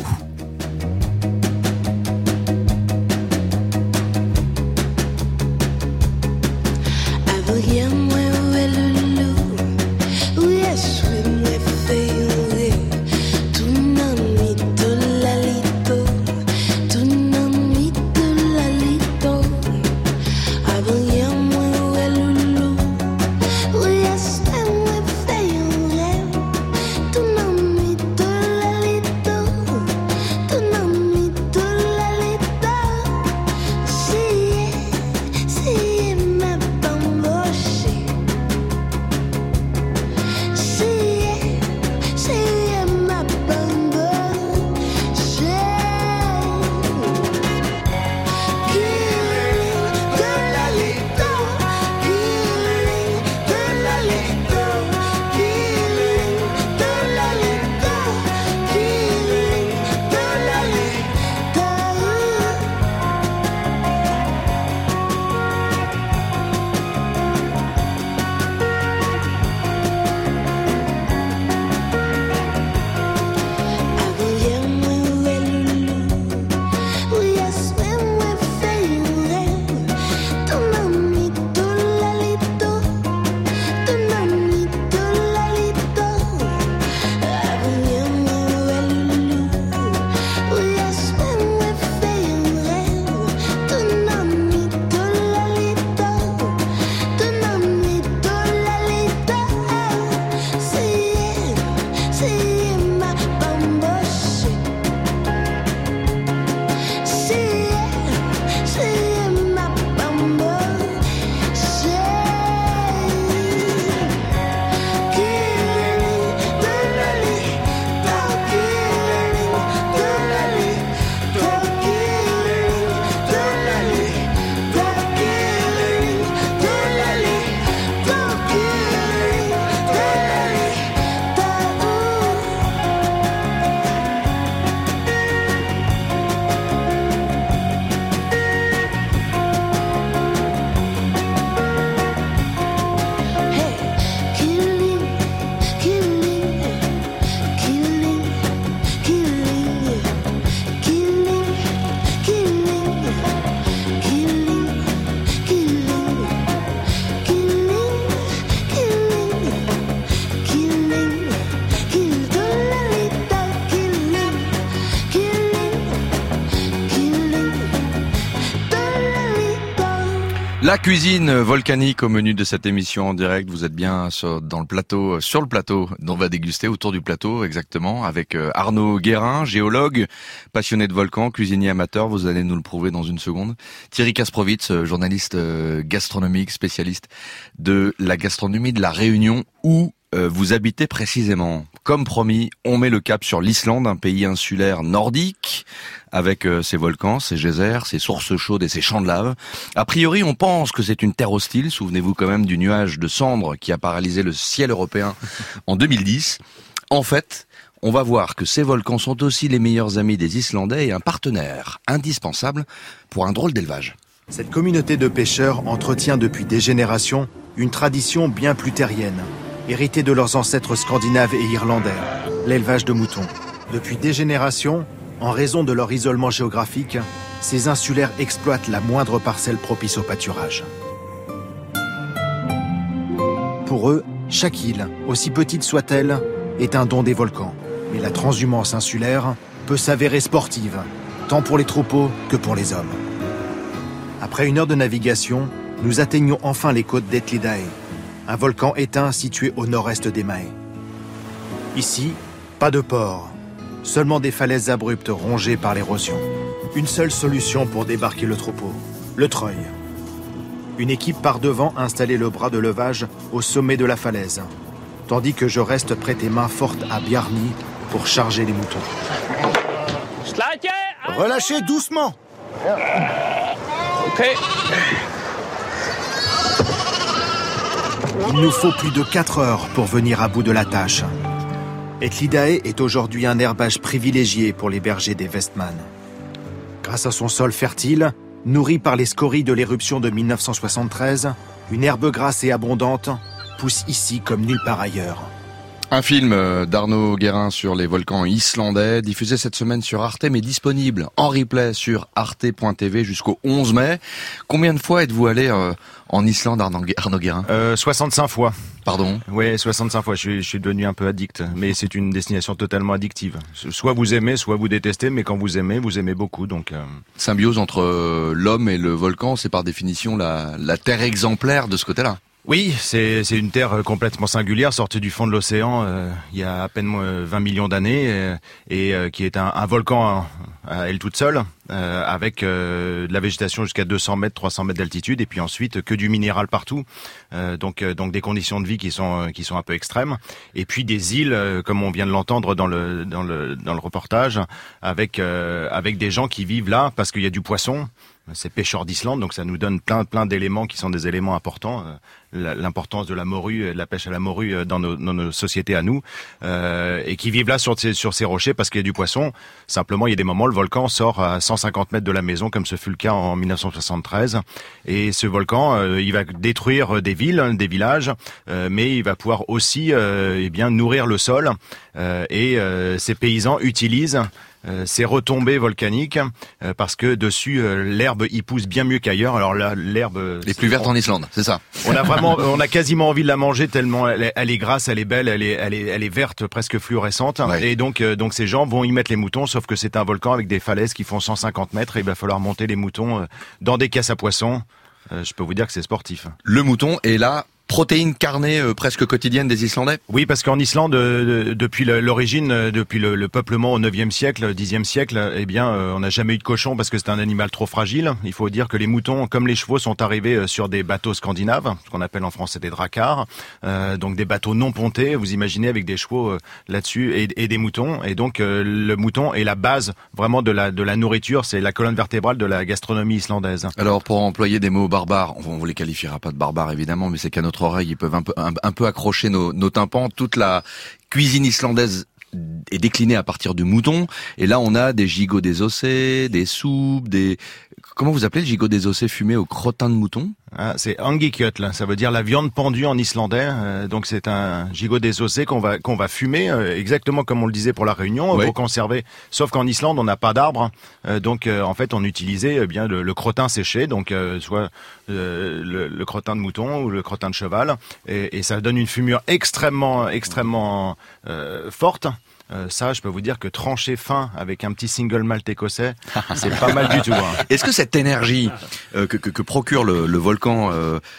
La cuisine volcanique au menu de cette émission en direct. Vous êtes bien sur le plateau dont on va déguster, autour du plateau exactement, avec Arnaud Guérin, géologue, passionné de volcans, cuisinier amateur, vous allez nous le prouver dans une seconde. Thierry Kasprovitz, journaliste gastronomique, spécialiste de la gastronomie de la Réunion, où vous habitez précisément. Comme promis, on met le cap sur l'Islande, un pays insulaire nordique, avec ses volcans, ses geysers, ses sources chaudes et ses champs de lave. A priori, on pense que c'est une terre hostile. Souvenez-vous quand même du nuage de cendres qui a paralysé le ciel européen en 2010. En fait, on va voir que ces volcans sont aussi les meilleurs amis des Islandais et un partenaire indispensable pour un drôle d'élevage. Cette communauté de pêcheurs entretient depuis des générations une tradition bien plus terrienne, héritée de leurs ancêtres scandinaves et irlandais, l'élevage de moutons. Depuis des générations, en raison de leur isolement géographique, ces insulaires exploitent la moindre parcelle propice au pâturage. Pour eux, chaque île, aussi petite soit-elle, est un don des volcans. Mais la transhumance insulaire peut s'avérer sportive, tant pour les troupeaux que pour les hommes. Après 1 heure de navigation, nous atteignons enfin les côtes d'Etlidae. un volcan éteint situé au nord-est des Mahé. Ici, pas de port, seulement des falaises abruptes rongées par l'érosion. Une seule solution pour débarquer le troupeau, le treuil. Une équipe part devant installer le bras de levage au sommet de la falaise, tandis que je reste prêt et main forte à Bjarni pour charger les moutons. Relâchez doucement. Ok. Il nous faut plus de 4 heures pour venir à bout de la tâche. Etlidae est aujourd'hui un herbage privilégié pour les bergers des Vestman. Grâce à son sol fertile, nourri par les scories de l'éruption de 1973, une herbe grasse et abondante pousse ici comme nulle part ailleurs. Un film d'Arnaud Guérin sur les volcans islandais, diffusé cette semaine sur Arte, mais disponible en replay sur arte.tv jusqu'au 11 mai. Combien de fois êtes-vous allé en Islande, Arnaud Guérin 65 fois. Pardon ? Oui, 65 fois. Je suis devenu un peu addict. Mais c'est une destination totalement addictive. Soit vous aimez, soit vous détestez, mais quand vous aimez beaucoup. Donc Symbiose entre l'homme et le volcan, c'est par définition la terre exemplaire de ce côté-là. Oui, c'est une terre complètement singulière, sortie du fond de l'océan il y a à peine 20 millions d'années et qui est un volcan à elle toute seule, avec de la végétation jusqu'à 200 mètres, 300 mètres d'altitude, et puis ensuite que du minéral partout, donc des conditions de vie qui sont un peu extrêmes, et puis des îles, comme on vient de l'entendre dans le reportage, avec des gens qui vivent là parce qu'il y a du poisson. C'est pêcheurs d'Islande, donc ça nous donne plein d'éléments qui sont des éléments importants. L'importance de la morue, de la pêche à la morue dans nos sociétés à nous, et qui vivent là sur ces rochers parce qu'il y a du poisson. Simplement, il y a des moments, le volcan sort à 150 mètres de la maison, comme ce fut le cas en 1973. Et ce volcan, il va détruire des villes, des villages, mais il va pouvoir aussi nourrir le sol. Et ces paysans utilisent ces retombées volcaniques parce que dessus l'herbe y pousse bien mieux qu'ailleurs. Alors là, l'herbe est plus verte en Islande, c'est ça. On a quasiment envie de la manger tellement elle est grasse, elle est belle, elle est verte, presque fluorescente. Ouais. Et donc ces gens vont y mettre les moutons, sauf que c'est un volcan avec des falaises qui font 150 mètres et il va falloir monter les moutons dans des caisses à poissons. Je peux vous dire que c'est sportif. Le mouton est là. Protéines carnées presque quotidiennes des Islandais ? Oui, parce qu'en Islande, depuis l'origine, depuis le peuplement au 9e siècle, 10e siècle, on n'a jamais eu de cochon parce que c'est un animal trop fragile. Il faut dire que les moutons, comme les chevaux, sont arrivés sur des bateaux scandinaves, ce qu'on appelle en français des dracars, donc des bateaux non pontés, vous imaginez, avec des chevaux là-dessus et des moutons. Et donc le mouton est la base vraiment de la nourriture, c'est la colonne vertébrale de la gastronomie islandaise. Alors pour employer des mots barbares, on vous les qualifiera pas de barbares évidemment, mais c'est qu'à notre oreille, ils peuvent un peu accrocher nos tympans. Toute la cuisine islandaise est déclinée à partir du mouton. Et là, on a des gigots désossés, des soupes, Comment vous appelez le gigot désossé fumé au crottin de mouton ? C'est angikjötl, ça veut dire la viande pendue en islandais. Donc c'est un gigot désossé qu'on va fumer, exactement comme on le disait pour la Réunion, pour conserver. Sauf qu'en Islande, on n'a pas d'arbre, donc en fait on utilisait le crottin séché, donc soit le crottin de mouton ou le crottin de cheval, et ça donne une fumure extrêmement forte. Ça, je peux vous dire que trancher fin avec un petit single malt écossais, c'est pas mal du tout. Hein. Est-ce que cette énergie que procure le volcan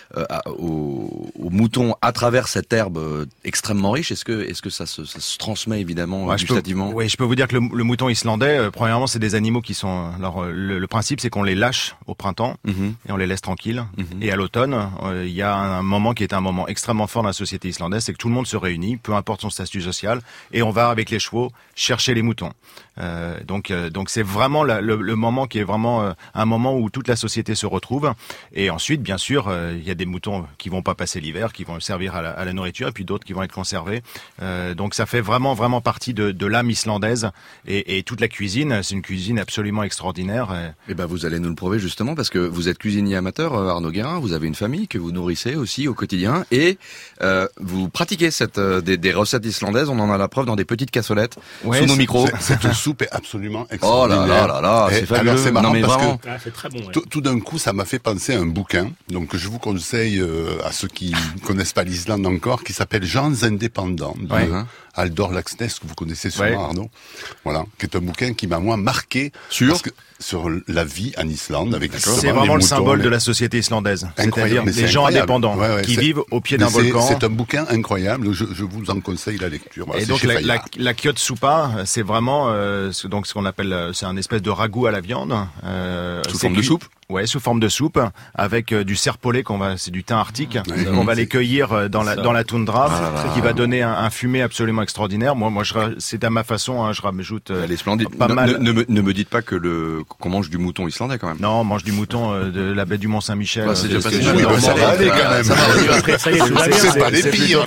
aux moutons à travers cette herbe extrêmement riche, est-ce que ça se transmet évidemment gustativement ? Oui, je peux vous dire que le mouton islandais, premièrement, c'est des animaux qui sont. Alors, le principe, c'est qu'on les lâche au printemps et on les laisse tranquilles. Et à l'automne, il y a un moment qui est un moment extrêmement fort dans la société islandaise, c'est que tout le monde se réunit, peu importe son statut social, et on va avec les chevaux chercher les moutons. Donc c'est vraiment le moment qui est vraiment un moment où toute la société se retrouve. Et ensuite, bien sûr, il y a des moutons qui vont pas passer l'hiver, qui vont servir à la nourriture, et puis d'autres qui vont être conservés. Donc ça fait vraiment partie de l'âme islandaise. Et toute la cuisine, c'est une cuisine absolument extraordinaire. Et vous allez nous le prouver justement, parce que vous êtes cuisinier amateur, Arnaud Guérin, vous avez une famille que vous nourrissez aussi au quotidien, et vous pratiquez des recettes islandaises. On en a la preuve dans des petites casseroles Solette, ouais, sous nos micros. Cette soupe est absolument Oh extraordinaire. là, c'est fabuleux. Alors c'est marrant non, mais parce vraiment. que c'est très bon, ouais. tout d'un coup, ça m'a fait penser à un bouquin, donc je vous conseille à ceux qui connaissent pas l'Islande encore, qui s'appelle Gens indépendants, de Halldór Laxness, que vous connaissez sûrement, Arnaud. Voilà, qui est un bouquin qui m'a moi marqué sur la vie en Islande. Avec c'est vraiment le symbole de la société islandaise. C'est-à-dire les gens indépendants qui vivent au pied d'un volcan. C'est un bouquin incroyable. Je vous en conseille la lecture. Voilà, et donc la Kiotsoupa, c'est vraiment donc ce qu'on appelle, c'est un espèce de ragoût à la viande. Sous forme de soupe. Ouais, sous forme de soupe, avec du serpolet c'est du thym arctique, qu'on va les cueillir dans la toundra, qui va donner un fumé absolument extraordinaire. Moi, c'est à ma façon, je rajoute. Elle est splendide. Pas mal. Ne me dites pas qu'on mange du mouton islandais quand même. Non, on mange du mouton de la baie du Mont Saint-Michel. C'est déjà passé. Ça va aller quand même. C'est pas les pires.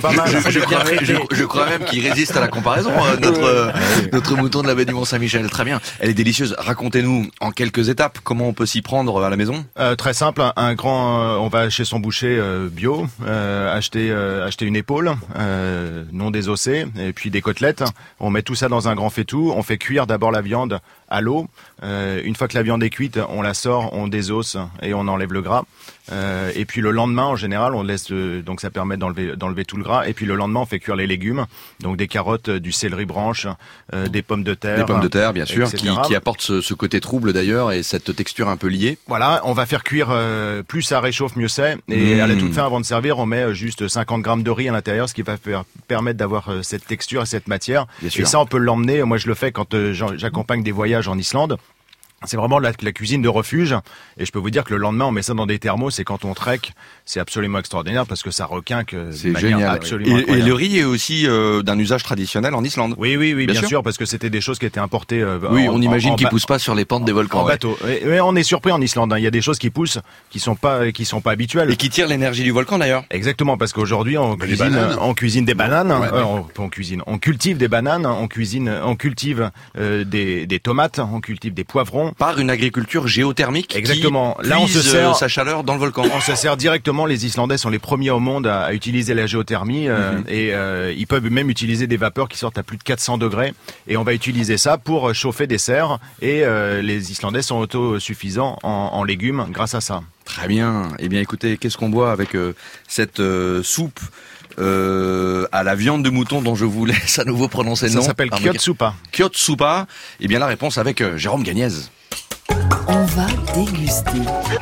Je crois même qu'il résiste à la comparaison, notre mouton de la baie du Mont Saint-Michel. Très bien. Elle est délicieuse. Racontez-nous en quelques étapes comment on peut s'y prendre à la maison. Très simple, on va chez son boucher bio, acheter une épaule non désossée et puis des côtelettes. On met tout ça dans un grand faitout. On fait cuire d'abord la viande à l'eau. Une fois que la viande est cuite, on la sort, on désosse et on enlève le gras. Et puis le lendemain, en général, on laisse donc ça permet d'enlever tout le gras. Et puis le lendemain, on fait cuire les légumes, donc des carottes, du céleri branche, des pommes de terre. Des pommes de terre, bien sûr, qui apportent ce côté trouble d'ailleurs et cette texture un peu liée. Voilà, on va faire cuire, plus ça réchauffe, mieux c'est. Et à la toute fin, avant de servir, on met juste 50 grammes de riz à l'intérieur, ce qui va permettre d'avoir cette texture et cette matière. Bien sûr. Et ça, on peut l'emmener. Moi, je le fais quand j'accompagne des voyages en Islande. C'est vraiment la cuisine de refuge, et je peux vous dire que le lendemain on met ça dans des thermos, et quand on trek, c'est absolument extraordinaire parce que ça requinque de manière absolument incroyable. Et le riz est aussi d'un usage traditionnel en Islande. Oui, bien sûr, parce que c'était des choses qui étaient importées. On imagine qu'ils poussent pas sur les pentes des volcans. En bateau. Et on est surpris en Islande. Il y a des choses qui poussent, qui sont pas habituelles. Et qui tirent l'énergie du volcan d'ailleurs. Exactement, parce qu'aujourd'hui on cuisine des bananes, on cultive des bananes, on cultive des tomates, on cultive des poivrons. Par une agriculture géothermique. Exactement. Là, on se sert sa chaleur dans le volcan. On se sert directement. Les Islandais sont les premiers au monde à utiliser la géothermie et ils peuvent même utiliser des vapeurs qui sortent à plus de 400 degrés. Et on va utiliser ça pour chauffer des serres. Et les Islandais sont autosuffisants en légumes grâce à ça. Très bien. Eh bien, écoutez, qu'est-ce qu'on boit avec cette soupe à la viande de mouton dont je vous laisse à nouveau prononcer le nom. Ça s'appelle Kiotsoupa. Kiotsoupa. Eh bien, la réponse avec Jérôme Gagnez. On va déguster.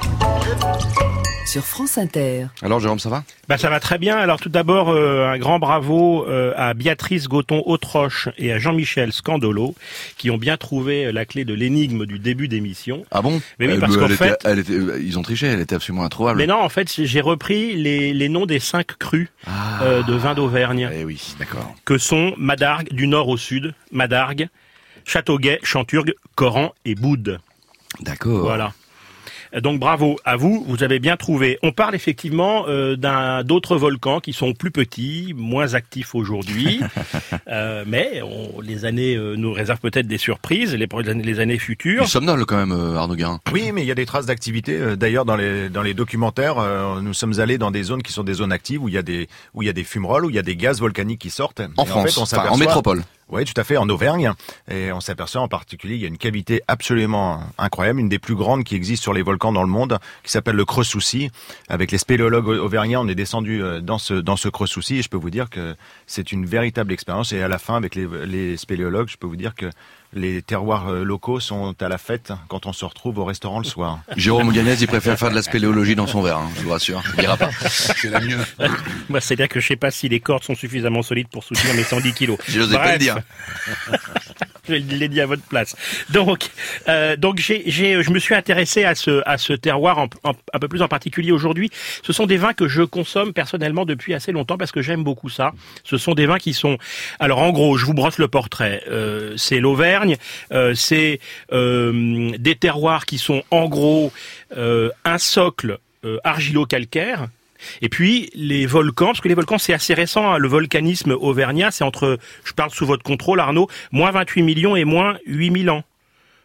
Sur France Inter. Alors Jérôme, ça va ? Ça va très bien. Alors tout d'abord, un grand bravo à Béatrice Goton-Autroche et à Jean-Michel Scandolo qui ont bien trouvé la clé de l'énigme du début d'émission. Ah bon ? Mais oui, parce qu'en fait... ils ont triché, elle était absolument introuvable. Mais non, en fait, j'ai repris les noms des 5 crus de vin d'Auvergne. Eh oui, d'accord. Que sont Madargues, du nord au sud, Madargues, Châteauguay, Chanturgue, Coran et Boude. D'accord. Voilà. Donc bravo à vous, vous avez bien trouvé. On parle effectivement d'autres volcans qui sont plus petits, moins actifs aujourd'hui, mais les années nous réservent peut-être des surprises, les années futures. Il somnole quand même, Arnaud Guérin. Oui, mais il y a des traces d'activité. D'ailleurs, dans les documentaires, nous sommes allés dans des zones qui sont des zones actives où il y a des fumerolles, où il y a des gaz volcaniques qui sortent. En France, en métropole. Oui, tout à fait, en Auvergne. Et on s'aperçoit en particulier, il y a une cavité absolument incroyable, une des plus grandes qui existe sur les volcans dans le monde, qui s'appelle le Creux Soucy. Avec les spéléologues auvergnats, on est descendu dans ce Creux Soucy et je peux vous dire que c'est une véritable expérience. Et à la fin, avec les spéléologues, je peux vous dire que les terroirs locaux sont à la fête quand on se retrouve au restaurant le soir. Jérôme Gagnez, il préfère faire de la spéléologie dans son verre, je vous rassure. Il ira pas. C'est la mieux. Moi, c'est-à-dire que je sais pas si les cordes sont suffisamment solides pour soutenir mes 110 kilos. Je n'osais pas le dire. Je l'ai dit à votre place. Donc je me suis intéressé à ce terroir un peu plus en particulier aujourd'hui. Ce sont des vins que je consomme personnellement depuis assez longtemps parce que j'aime beaucoup ça. Ce sont des vins qui sont, alors en gros, je vous brosse le portrait. C'est l'Auvergne, c'est des terroirs qui sont en gros un socle argilo-calcaire. Et puis les volcans, parce que les volcans c'est assez récent, hein, le volcanisme auvergnat c'est entre, je parle sous votre contrôle Arnaud, moins 28 millions et moins 8000 ans.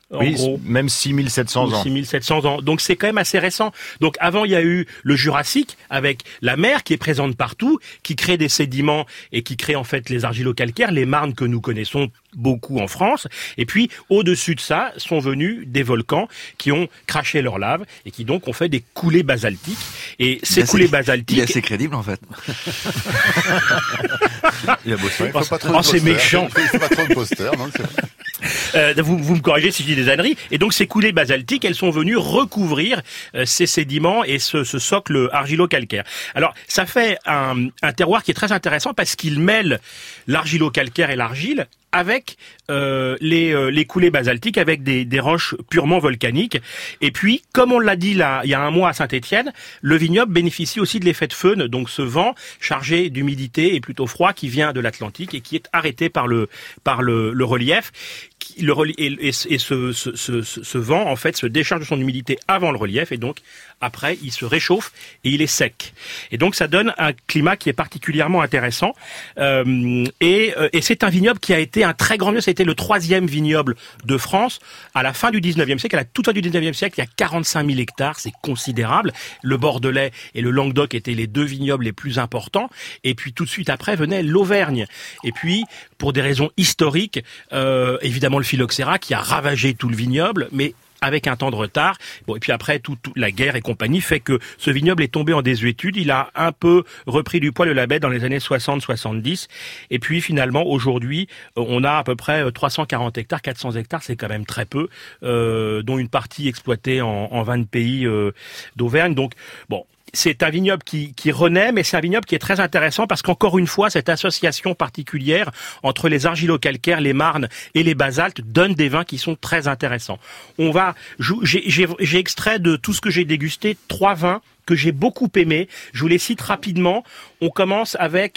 En gros. Même 6700 ans. 6700 ans. Donc c'est quand même assez récent. Donc avant il y a eu le Jurassique avec la mer qui est présente partout, qui crée des sédiments et qui crée en fait les argilo-calcaires, les marnes que nous connaissons beaucoup en France. Et puis au-dessus de ça sont venus des volcans qui ont craché leur lave et qui donc ont fait des coulées basaltiques. Et ces coulées basaltiques... Il est assez crédible en fait. Il a bossé. C'est méchant. Il faut pas trop de posters, non, vous me corrigez si je dis des âneries. Et donc ces coulées basaltiques, elles sont venues recouvrir ces sédiments et ce socle argilo-calcaire. Alors ça fait un terroir qui est très intéressant parce qu'il mêle l'argilo-calcaire et l'argile avec les coulées basaltiques, avec des roches purement volcaniques. Et puis, comme on l'a dit là, il y a un mois à Saint-Étienne, le vignoble bénéficie aussi de l'effet de Föhn, donc ce vent chargé d'humidité et plutôt froid qui vient de l'Atlantique et qui est arrêté par le relief. Ce vent, en fait, se décharge de son humidité avant le relief et donc, après, il se réchauffe et il est sec. Et donc, ça donne un climat qui est particulièrement intéressant. Et c'est un vignoble qui a été un très grand vignoble. Ça a été le 3e vignoble de France à la fin du 19e siècle. À la toute fin du 19e siècle, il y a 45 000 hectares. C'est considérable. Le Bordelais et le Languedoc étaient les 2 vignobles les plus importants. Et puis, tout de suite après, venait l'Auvergne. Et puis, pour des raisons historiques, évidemment, le phylloxéra qui a ravagé tout le vignoble, mais avec un temps de retard. Bon, et puis après, toute la guerre et compagnie fait que ce vignoble est tombé en désuétude. Il a un peu repris du poil de la bête dans les années 60-70. Et puis finalement, aujourd'hui, on a à peu près 340 hectares, 400 hectares, c'est quand même très peu, dont une partie exploitée en 20 pays d'Auvergne. Donc, bon, c'est un vignoble qui renaît, mais c'est un vignoble qui est très intéressant parce qu'encore une fois, cette association particulière entre les argilo-calcaires, les marnes et les basaltes donne des vins qui sont très intéressants. J'ai extrait de tout ce que j'ai dégusté 3 vins que j'ai beaucoup aimé. Je vous les cite rapidement. On commence avec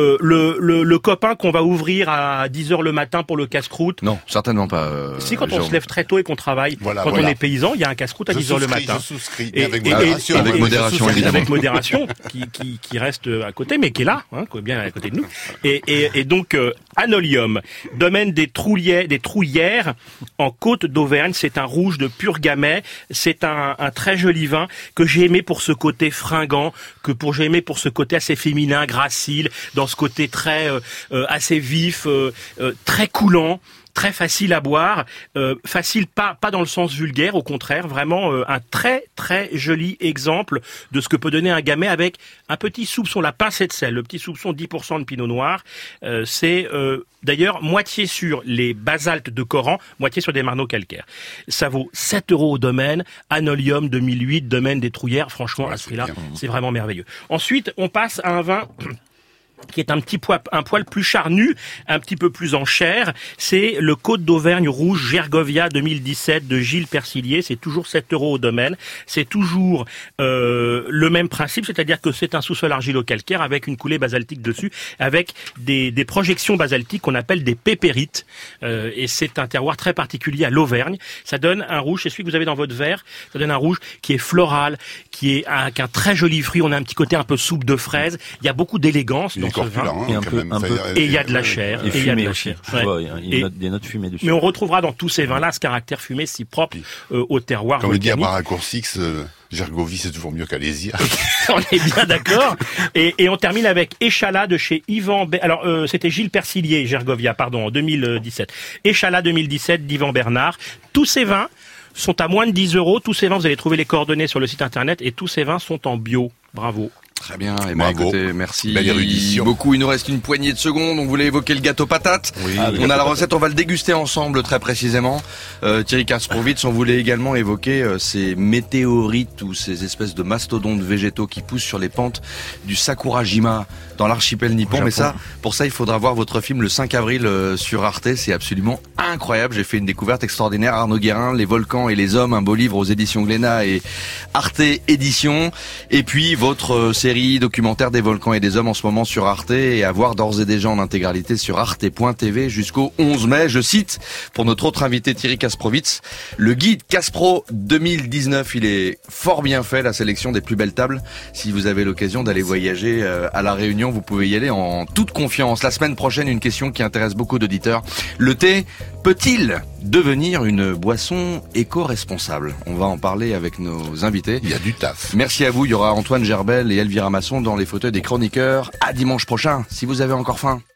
le copain qu'on va ouvrir à 10h le matin pour le casse-croûte. Non, certainement pas. Si, quand on se lève très tôt et qu'on travaille, on est paysan, il y a un casse-croûte à 10h le matin. Je souscris, avec modération. Avec modération, évidemment. Avec modération, qui reste à côté, mais qui est là, bien à côté de nous. Et donc, Anolium, domaine des Trouillères, en Côte d'Auvergne. C'est un rouge de pur gamay. C'est un très joli vin que j'ai aimé pour ce côté fringant, j'ai aimé pour ce côté assez féminin, gracile, dans ce côté très assez vif, très coulant, très facile à boire, facile pas dans le sens vulgaire, au contraire, vraiment un très très joli exemple de ce que peut donner un gamay avec un petit soupçon, la pincée de sel, le petit soupçon 10% de pinot noir. C'est d'ailleurs moitié sur les basaltes de Coran, moitié sur des marneaux calcaires. Ça vaut 7 € au domaine, Anolium 2008, domaine des Trouillères. Franchement, à ce prix-là, c'est vraiment merveilleux. Ensuite, on passe à un vin qui est un poil plus charnu, un petit peu plus en chair. C'est le Côte d'Auvergne rouge Gergovia 2017 de Gilles Persilier. C'est toujours 7 € au domaine. C'est toujours le même principe, c'est-à-dire que c'est un sous-sol argilo-calcaire avec une coulée basaltique dessus, avec des projections basaltiques qu'on appelle des pépérites. Et c'est un terroir très particulier à l'Auvergne. Ça donne un rouge, c'est celui que vous avez dans votre verre, ça donne un rouge qui est floral, qui est avec un très joli fruit. On a un petit côté un peu soupe de fraise. Il y a beaucoup d'élégance dans ce vin. Et il y a de la chair. Et il y a de la chair. Il y a des notes fumées dessus. Mais on retrouvera dans tous ces vins-là ce caractère fumé si propre au terroir volcanique. Comme le dit à Paracourcix, Gergovie, c'est toujours mieux qu'Alésia. On est bien d'accord. Et on termine avec Échalas de chez Yvan... Alors, c'était Gilles Persilier, Gergovia, pardon, en 2017. Échalas 2017 d'Yvan Bernard. Tous ces vins sont à moins de 10 €. Tous ces vins, vous allez trouver les coordonnées sur le site internet. Et tous ces vins sont en bio. Bravo. Très bien, et écoutez, merci beaucoup. Il nous reste une poignée de secondes. On voulait évoquer le gâteau patate. Oui, on a la recette, on va le déguster ensemble très précisément. Thierry Kasprovitz, on voulait également évoquer ces météorites ou ces espèces de mastodontes végétaux qui poussent sur les pentes du Sakurajima dans l'archipel nippon. Mais ça, pour ça, il faudra voir votre film le 5 avril sur Arte. C'est absolument incroyable. J'ai fait une découverte extraordinaire. Arnaud Guérin, Les volcans et les hommes, un beau livre aux éditions Glénat et Arte Éditions. Et puis votre série documentaire des volcans et des hommes en ce moment sur Arte et à voir d'ores et déjà en intégralité sur arte.tv jusqu'au 11 mai. Je cite, pour notre autre invité Thierry Kasprovitz, le guide Kaspro 2019, il est fort bien fait, la sélection des plus belles tables. Si vous avez l'occasion d'aller voyager à La Réunion, vous pouvez y aller en toute confiance. La semaine prochaine, une question qui intéresse beaucoup d'auditeurs. Le thé peut-il devenir une boisson éco-responsable? On va en parler avec nos invités. Il y a du taf. Merci à vous. Il y aura Antoine Gerbel et Elvira Masson dans les fauteuils des chroniqueurs. À dimanche prochain, si vous avez encore faim.